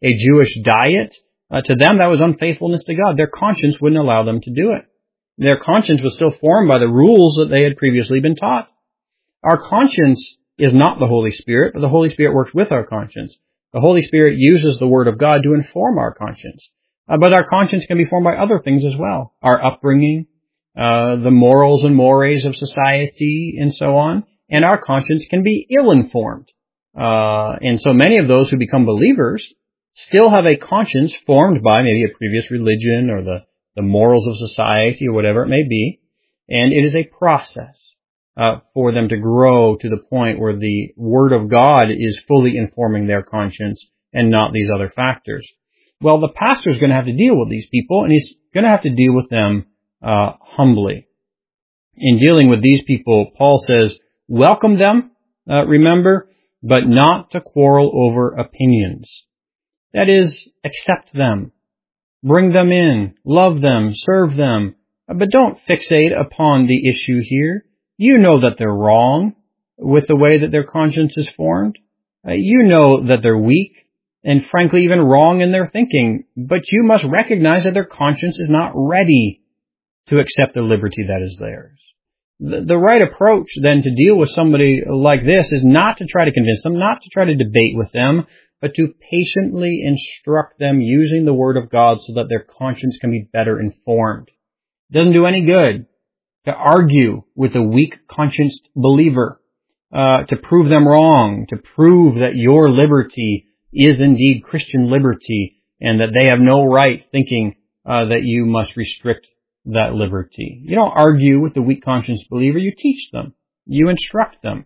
a Jewish diet, to them that was unfaithfulness to God. Their conscience wouldn't allow them to do it. Their conscience was still formed by the rules that they had previously been taught. Our conscience is not the Holy Spirit, but the Holy Spirit works with our conscience. The Holy Spirit uses the Word of God to inform our conscience. But our conscience can be formed by other things as well. Our upbringing, the morals and mores of society, and so on. And our conscience can be ill-informed. And so many of those who become believers still have a conscience formed by maybe a previous religion or the morals of society or whatever it may be. And it is a process for them to grow to the point where the Word of God is fully informing their conscience and not these other factors. Well, the pastor is going to have to deal with these people, and he's going to have to deal with them humbly. In dealing with these people, Paul says, welcome them, remember, but not to quarrel over opinions. That is, accept them, bring them in, love them, serve them, but don't fixate upon the issue here. You know that they're wrong with the way that their conscience is formed. You know that they're weak and frankly even wrong in their thinking, but you must recognize that their conscience is not ready to accept the liberty that is theirs. The right approach then to deal with somebody like this is not to try to convince them, not to try to debate with them, but to patiently instruct them using the Word of God so that their conscience can be better informed. It doesn't do any good to argue with a weak conscienced believer, to prove them wrong, to prove that your liberty is indeed Christian liberty and that they have no right thinking that you must restrict that liberty. You don't argue with the weak conscience believer, you teach them, you instruct them.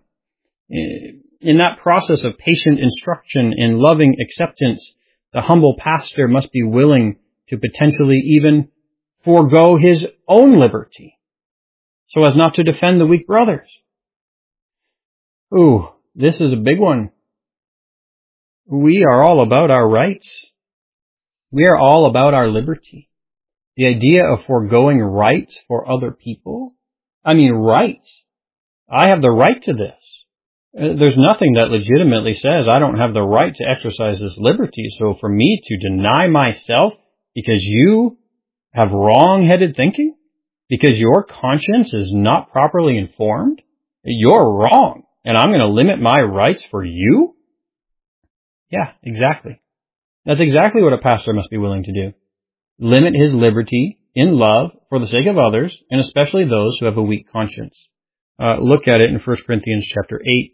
In that process of patient instruction and loving acceptance, the humble pastor must be willing to potentially even forego his own liberty so as not to defend the weak brothers. Ooh, this is a big one. We are all about our rights. We are all about our liberty. The idea of foregoing rights for other people. I mean, rights. I have the right to this. There's nothing that legitimately says I don't have the right to exercise this liberty. So for me to deny myself because you have wrong-headed thinking, because your conscience is not properly informed, you're wrong, and I'm going to limit my rights for you? Yeah, exactly. That's exactly what a pastor must be willing to do. Limit his liberty in love for the sake of others, and especially those who have a weak conscience. Look at it in 1 Corinthians chapter 8.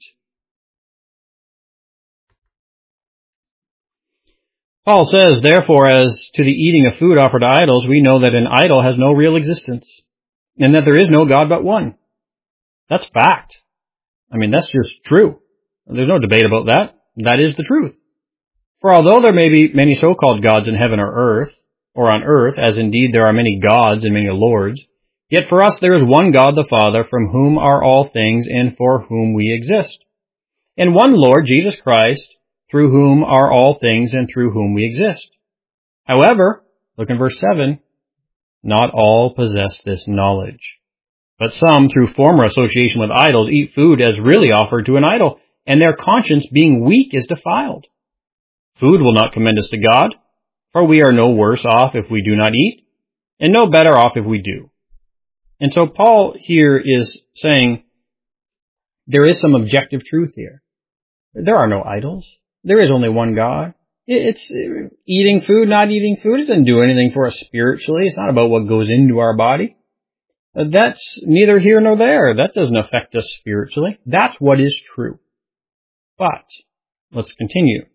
Paul says, therefore, as to the eating of food offered to idols, we know that an idol has no real existence, and that there is no God but one. That's fact. I mean, that's just true. There's no debate about that. That is the truth. For although there may be many so-called gods in heaven or on earth, as indeed there are many gods and many lords, yet for us there is one God the Father, from whom are all things and for whom we exist, and one Lord, Jesus Christ, through whom are all things and through whom we exist. However, look in verse 7, not all possess this knowledge. But some, through former association with idols, eat food as really offered to an idol, and their conscience, being weak, is defiled. Food will not commend us to God, for we are no worse off if we do not eat, and no better off if we do. And so Paul here is saying there is some objective truth here. There are no idols. There is only one God. It's eating food, not eating food. It doesn't do anything for us spiritually. It's not about what goes into our body. That's neither here nor there. That doesn't affect us spiritually. That's what is true. But let's continue.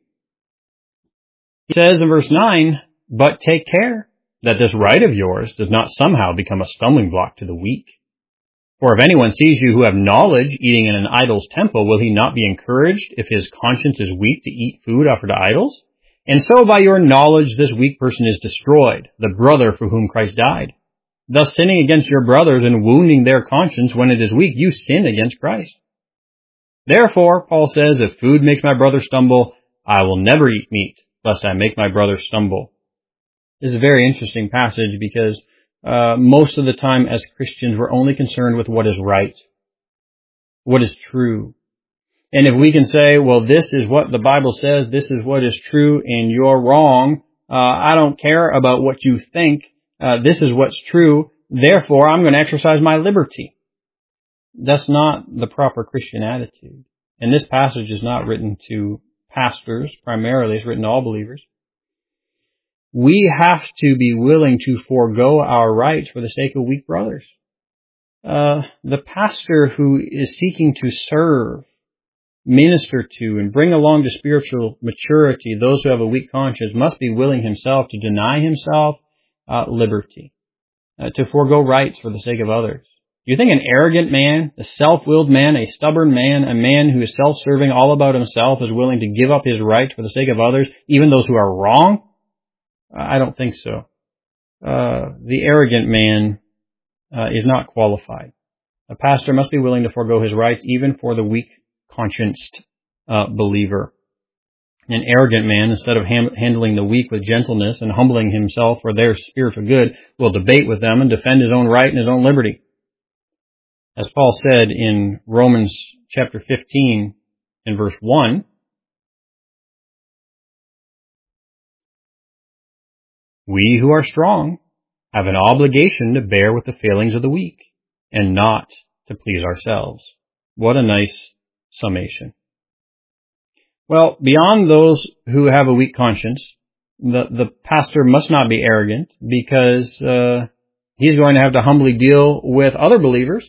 He says in verse 9, but take care that this right of yours does not somehow become a stumbling block to the weak. For if anyone sees you who have knowledge eating in an idol's temple, will he not be encouraged if his conscience is weak to eat food offered to idols? And so by your knowledge this weak person is destroyed, the brother for whom Christ died. Thus sinning against your brothers and wounding their conscience when it is weak, you sin against Christ. Therefore, Paul says, if food makes my brother stumble, I will never eat meat, lest I make my brother stumble. This is a very interesting passage because most of the time as Christians, we're only concerned with what is right, what is true. And if we can say, well, this is what the Bible says, this is what is true, and you're wrong, I don't care about what you think, this is what's true, therefore I'm going to exercise my liberty. That's not the proper Christian attitude. And this passage is not written to pastors primarily, it's written to all believers. We have to be willing to forego our rights for the sake of weak brothers. The pastor who is seeking to serve, minister to, and bring along to spiritual maturity those who have a weak conscience must be willing himself to deny himself liberty, to forego rights for the sake of others. Do you think an arrogant man, a self-willed man, a stubborn man, a man who is self-serving, all about himself, is willing to give up his rights for the sake of others, even those who are wrong? I don't think so. The arrogant man is not qualified. A pastor must be willing to forego his rights even for the weak conscienced believer. An arrogant man, instead of handling the weak with gentleness and humbling himself for their spiritual good, will debate with them and defend his own right and his own liberty. As Paul said in Romans chapter 15 and verse 1, we who are strong have an obligation to bear with the failings of the weak and not to please ourselves. What a nice summation. Well, beyond those who have a weak conscience, the pastor must not be arrogant, because he's going to have to humbly deal with other believers,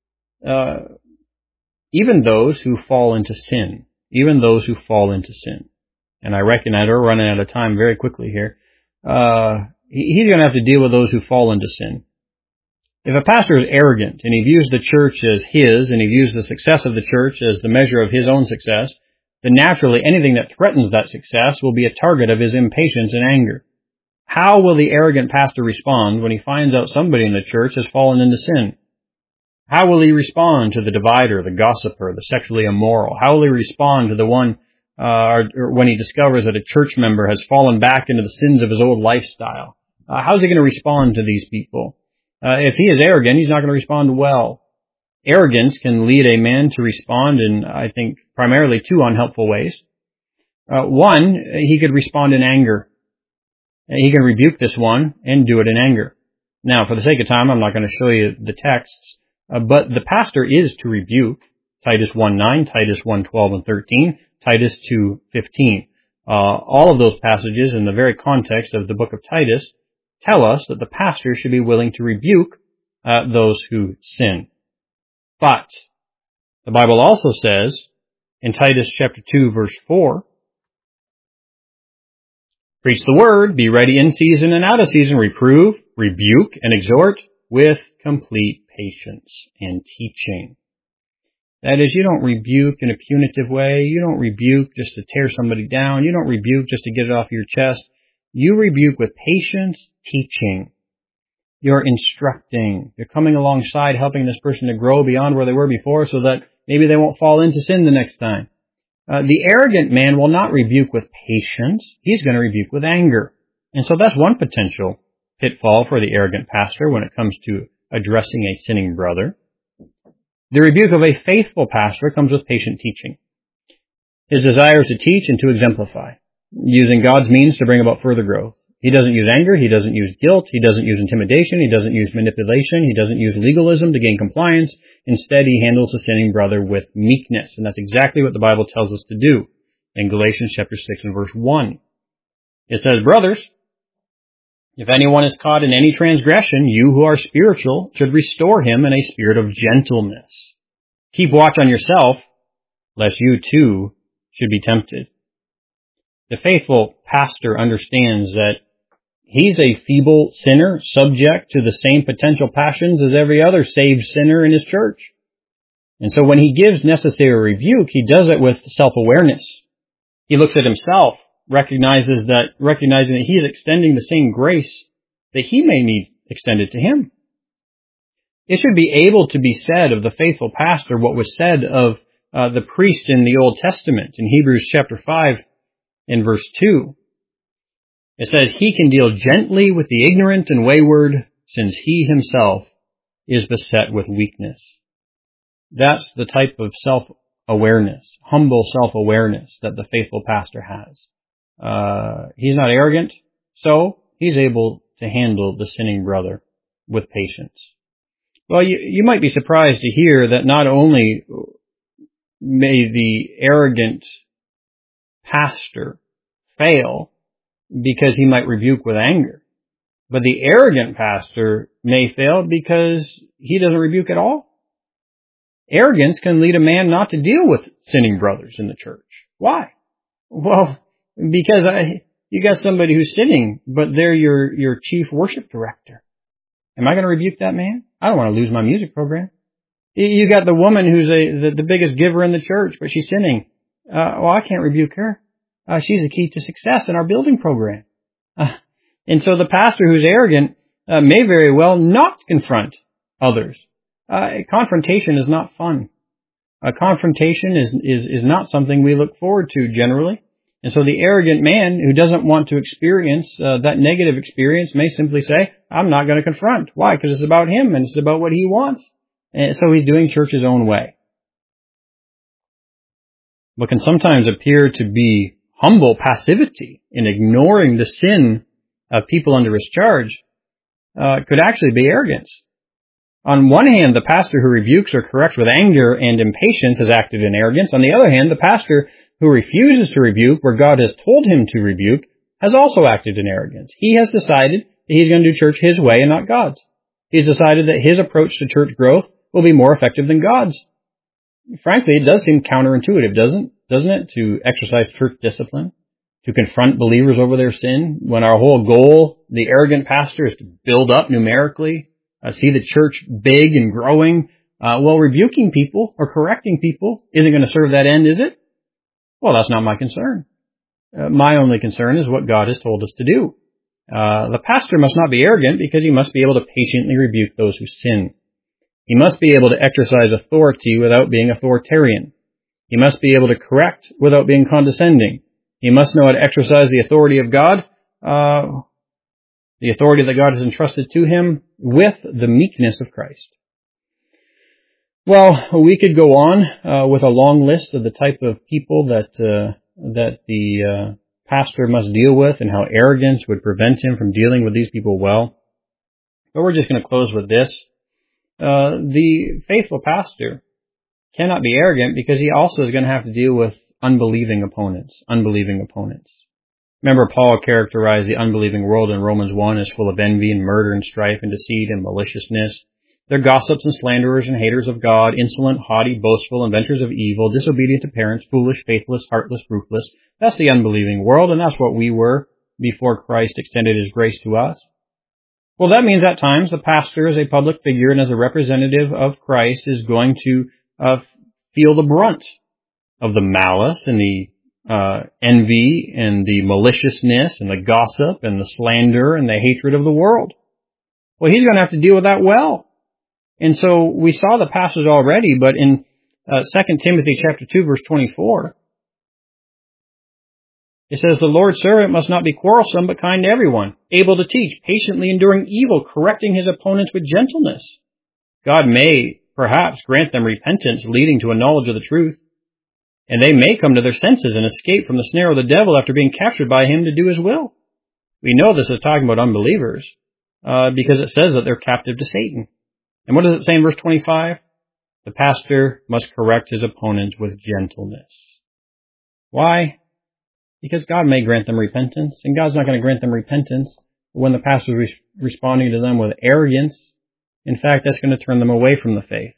even those who fall into sin. Even those who fall into sin. And I recognize we're running out of time very quickly here. He's going to have to deal with those who fall into sin. If a pastor is arrogant and he views the church as his, and he views the success of the church as the measure of his own success, then naturally anything that threatens that success will be a target of his impatience and anger. How will the arrogant pastor respond when he finds out somebody in the church has fallen into sin? How will he respond to the divider, the gossiper, the sexually immoral? How will he respond to the one or when he discovers that a church member has fallen back into the sins of his old lifestyle? How is he going to respond to these people? If he is arrogant, he's not going to respond well. Arrogance can lead a man to respond in, I think, primarily two unhelpful ways. One, he could respond in anger. He can rebuke this one and do it in anger. Now, for the sake of time, I'm not going to show you the texts, but the pastor is to rebuke. Titus 1:9, Titus 1:12 and 13, Titus 2:15. All of those passages in the very context of the book of Titus tell us that the pastor should be willing to rebuke those who sin. But the Bible also says in Titus chapter 2 verse 4, preach the word, be ready in season and out of season, reprove, rebuke, and exhort with complete patience and teaching. That is, you don't rebuke in a punitive way. You don't rebuke just to tear somebody down. You don't rebuke just to get it off your chest. You rebuke with patience, teaching. You're instructing. You're coming alongside, helping this person to grow beyond where they were before so that maybe they won't fall into sin the next time. The arrogant man will not rebuke with patience. He's going to rebuke with anger. And so that's one potential pitfall for the arrogant pastor when it comes to addressing a sinning brother. The rebuke of a faithful pastor comes with patient teaching. His desire is to teach and to exemplify, using God's means to bring about further growth. He doesn't use anger, he doesn't use guilt, he doesn't use intimidation, he doesn't use manipulation, he doesn't use legalism to gain compliance. Instead, he handles the sinning brother with meekness, and that's exactly what the Bible tells us to do in Galatians chapter 6 and verse 1. It says, brothers, if anyone is caught in any transgression, you who are spiritual should restore him in a spirit of gentleness. Keep watch on yourself, lest you too should be tempted. The faithful pastor understands that he's a feeble sinner subject to the same potential passions as every other saved sinner in his church. And so when he gives necessary rebuke, he does it with self-awareness. He looks at himself, recognizing that he is extending the same grace that he may need extended to him. It should be able to be said of the faithful pastor what was said of the priest in the Old Testament in Hebrews chapter 5 in verse 2. It says, he can deal gently with the ignorant and wayward, since he himself is beset with weakness. That's the type of self-awareness, humble self-awareness that the faithful pastor has. He's not arrogant, so he's able to handle the sinning brother with patience. Well, you might be surprised to hear that not only may the arrogant pastor fail because he might rebuke with anger, but the arrogant pastor may fail because he doesn't rebuke at all. Arrogance can lead a man not to deal with sinning brothers in the church. Why? Well, because you got somebody who's sinning, but they're your chief worship director. Am I going to rebuke that man? I don't want to lose my music program. You got the woman who's the biggest giver in the church, but she's sinning. Well, I can't rebuke her. She's the key to success in our building program. And so the pastor who's arrogant may very well not confront others. Confrontation is not fun. Confrontation is not something we look forward to generally. And so the arrogant man who doesn't want to experience that negative experience may simply say, I'm not going to confront. Why? Because it's about him and it's about what he wants. And so he's doing church his own way. What can sometimes appear to be humble passivity in ignoring the sin of people under his charge could actually be arrogance. On one hand, the pastor who rebukes or corrects with anger and impatience has acted in arrogance. On the other hand, the pastor who refuses to rebuke where God has told him to rebuke has also acted in arrogance. He has decided that he's going to do church his way and not God's. He's decided that his approach to church growth will be more effective than God's. Frankly, it does seem counterintuitive, doesn't it, to exercise church discipline, to confront believers over their sin, when our whole goal, the arrogant pastor, is to build up numerically, see the church big and growing. Well, rebuking people or correcting people isn't going to serve that end, is it? Well, that's not my concern. My only concern is what God has told us to do. The pastor must not be arrogant because he must be able to patiently rebuke those who sin. He must be able to exercise authority without being authoritarian. He must be able to correct without being condescending. He must know how to exercise the authority of God, the authority that God has entrusted to him, with the meekness of Christ. Well, we could go on with a long list of the type of people that the pastor must deal with and how arrogance would prevent him from dealing with these people well. But we're just going to close with this. The faithful pastor cannot be arrogant because he also is going to have to deal with unbelieving opponents. Remember, Paul characterized the unbelieving world in Romans 1 as full of envy and murder and strife and deceit and maliciousness. They're gossips and slanderers and haters of God, insolent, haughty, boastful, inventors of evil, disobedient to parents, foolish, faithless, heartless, ruthless. That's the unbelieving world, and that's what we were before Christ extended his grace to us. Well, that means at times the pastor, as a public figure and as a representative of Christ, is going to feel the brunt of the malice and the envy and the maliciousness and the gossip and the slander and the hatred of the world. Well, he's going to have to deal with that well. And so we saw the passage already, but in 2 Timothy chapter 2, verse 24, it says, the Lord's servant must not be quarrelsome, but kind to everyone, able to teach, patiently enduring evil, correcting his opponents with gentleness. God may perhaps grant them repentance leading to a knowledge of the truth, and they may come to their senses and escape from the snare of the devil after being captured by him to do his will. We know this is talking about unbelievers because it says that they're captive to Satan. And what does it say in verse 25? The pastor must correct his opponents with gentleness. Why? Because God may grant them repentance, and God's not going to grant them repentance when the pastor is responding to them with arrogance. In fact, that's going to turn them away from the faith.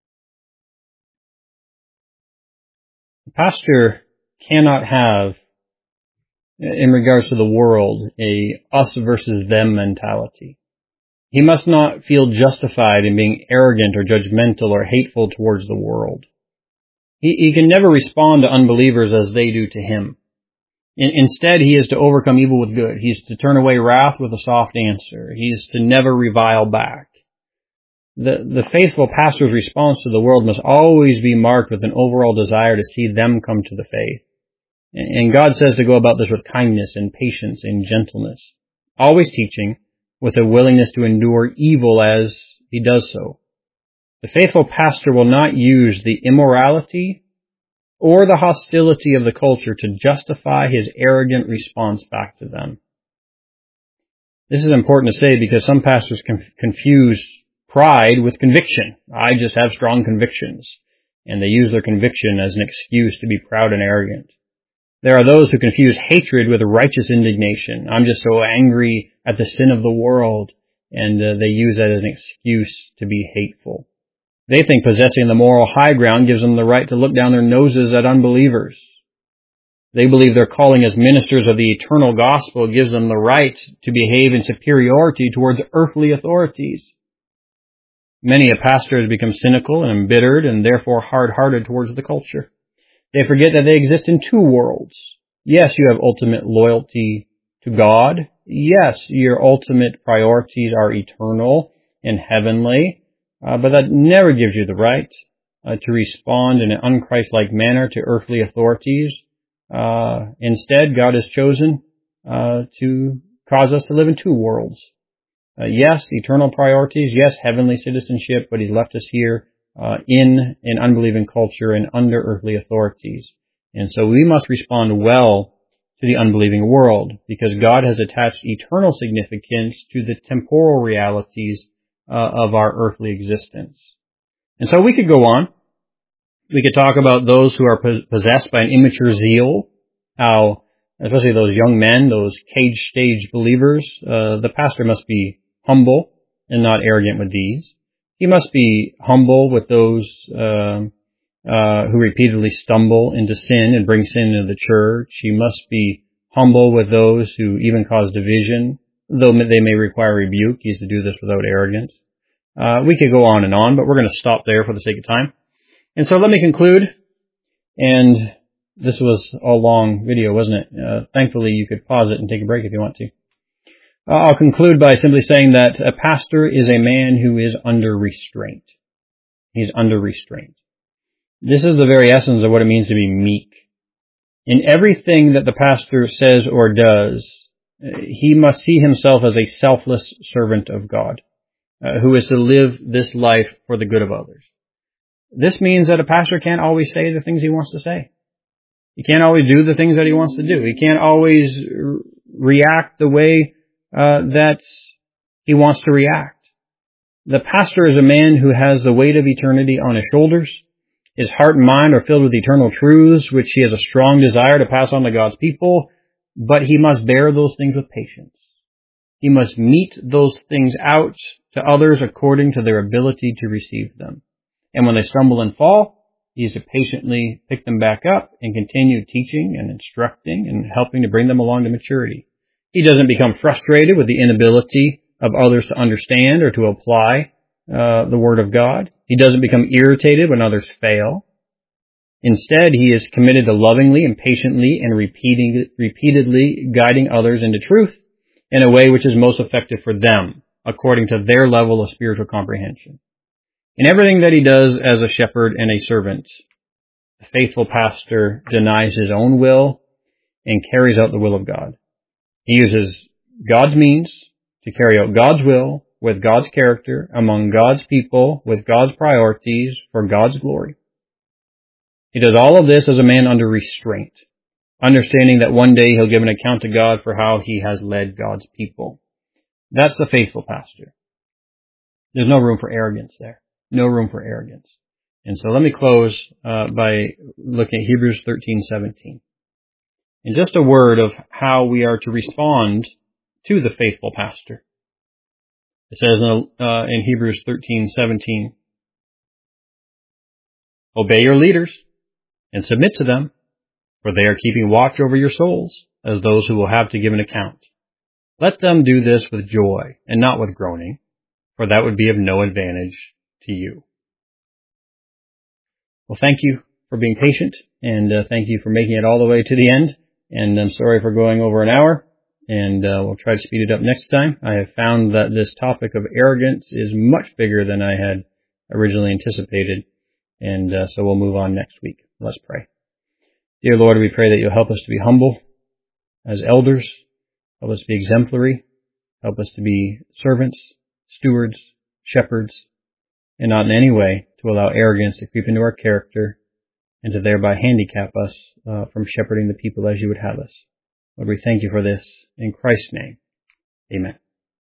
The pastor cannot have, in regards to the world, a us versus them mentality. He must not feel justified in being arrogant or judgmental or hateful towards the world. He can never respond to unbelievers as they do to him. Instead, he is to overcome evil with good. He is to turn away wrath with a soft answer. He is to never revile back. The faithful pastor's response to the world must always be marked with an overall desire to see them come to the faith. And God says to go about this with kindness and patience and gentleness, always teaching with a willingness to endure evil as he does so. The faithful pastor will not use the immorality or the hostility of the culture to justify his arrogant response back to them. This is important to say because some pastors confuse pride with conviction. I just have strong convictions. And they use their conviction as an excuse to be proud and arrogant. There are those who confuse hatred with righteous indignation. I'm just so angry at the sin of the world, and they use that as an excuse to be hateful. They think possessing the moral high ground gives them the right to look down their noses at unbelievers. They believe their calling as ministers of the eternal gospel gives them the right to behave in superiority towards earthly authorities. Many a pastor has become cynical and embittered and therefore hard-hearted towards the culture. They forget that they exist in two worlds. Yes, you have ultimate loyalty to God. Yes, your ultimate priorities are eternal and heavenly, but that never gives you the right to respond in an unchristlike manner to earthly authorities. Instead, God has chosen to cause us to live in two worlds. Yes, eternal priorities. Yes, heavenly citizenship, but he's left us here in an unbelieving culture and under earthly authorities. And so we must respond well to the unbelieving world because God has attached eternal significance to the temporal realities of our earthly existence. And so we could go on. We could talk about those who are possessed by an immature zeal, how, especially those young men, those cage stage believers, the pastor must be humble and not arrogant with these. He must be humble with those who repeatedly stumble into sin and bring sin into the church. He must be humble with those who even cause division, though they may require rebuke. He's to do this without arrogance. We could go on, but we're going to stop there for the sake of time. And so let me conclude. And this was a long video, wasn't it? Thankfully, you could pause it and take a break if you want to. I'll conclude by simply saying that a pastor is a man who is under restraint. He's under restraint. This is the very essence of what it means to be meek. In everything that the pastor says or does, he must see himself as a selfless servant of God, who is to live this life for the good of others. This means that a pastor can't always say the things he wants to say. He can't always do the things that he wants to do. He can't always react the way that he wants to react. The pastor is a man who has the weight of eternity on his shoulders. His heart and mind are filled with eternal truths, which he has a strong desire to pass on to God's people, but he must bear those things with patience. He must mete those things out to others according to their ability to receive them. And when they stumble and fall, he is to patiently pick them back up and continue teaching and instructing and helping to bring them along to maturity. He doesn't become frustrated with the inability of others to understand or to apply the Word of God. He doesn't become irritated when others fail. Instead, he is committed to lovingly and patiently and repeatedly guiding others into truth in a way which is most effective for them, according to their level of spiritual comprehension. In everything that he does as a shepherd and a servant, the faithful pastor denies his own will and carries out the will of God. He uses God's means to carry out God's will with God's character among God's people with God's priorities for God's glory. He does all of this as a man under restraint, understanding that one day he'll give an account to God for how he has led God's people. That's the faithful pastor. There's no room for arrogance there. No room for arrogance. And so let me close by looking at Hebrews 13:17. And just a word of how we are to respond to the faithful pastor. It says in Hebrews 13:17, "Obey your leaders and submit to them, for they are keeping watch over your souls as those who will have to give an account. Let them do this with joy and not with groaning, for that would be of no advantage to you." Well, thank you for being patient, and thank you for making it all the way to the end. And I'm sorry for going over an hour, and we'll try to speed it up next time. I have found that this topic of arrogance is much bigger than I had originally anticipated, and so we'll move on next week. Let's pray. Dear Lord, we pray that you'll help us to be humble as elders, help us to be exemplary, help us to be servants, stewards, shepherds, and not in any way to allow arrogance to creep into our character and to thereby handicap us from shepherding the people as you would have us. Lord, we thank you for this. In Christ's name, amen.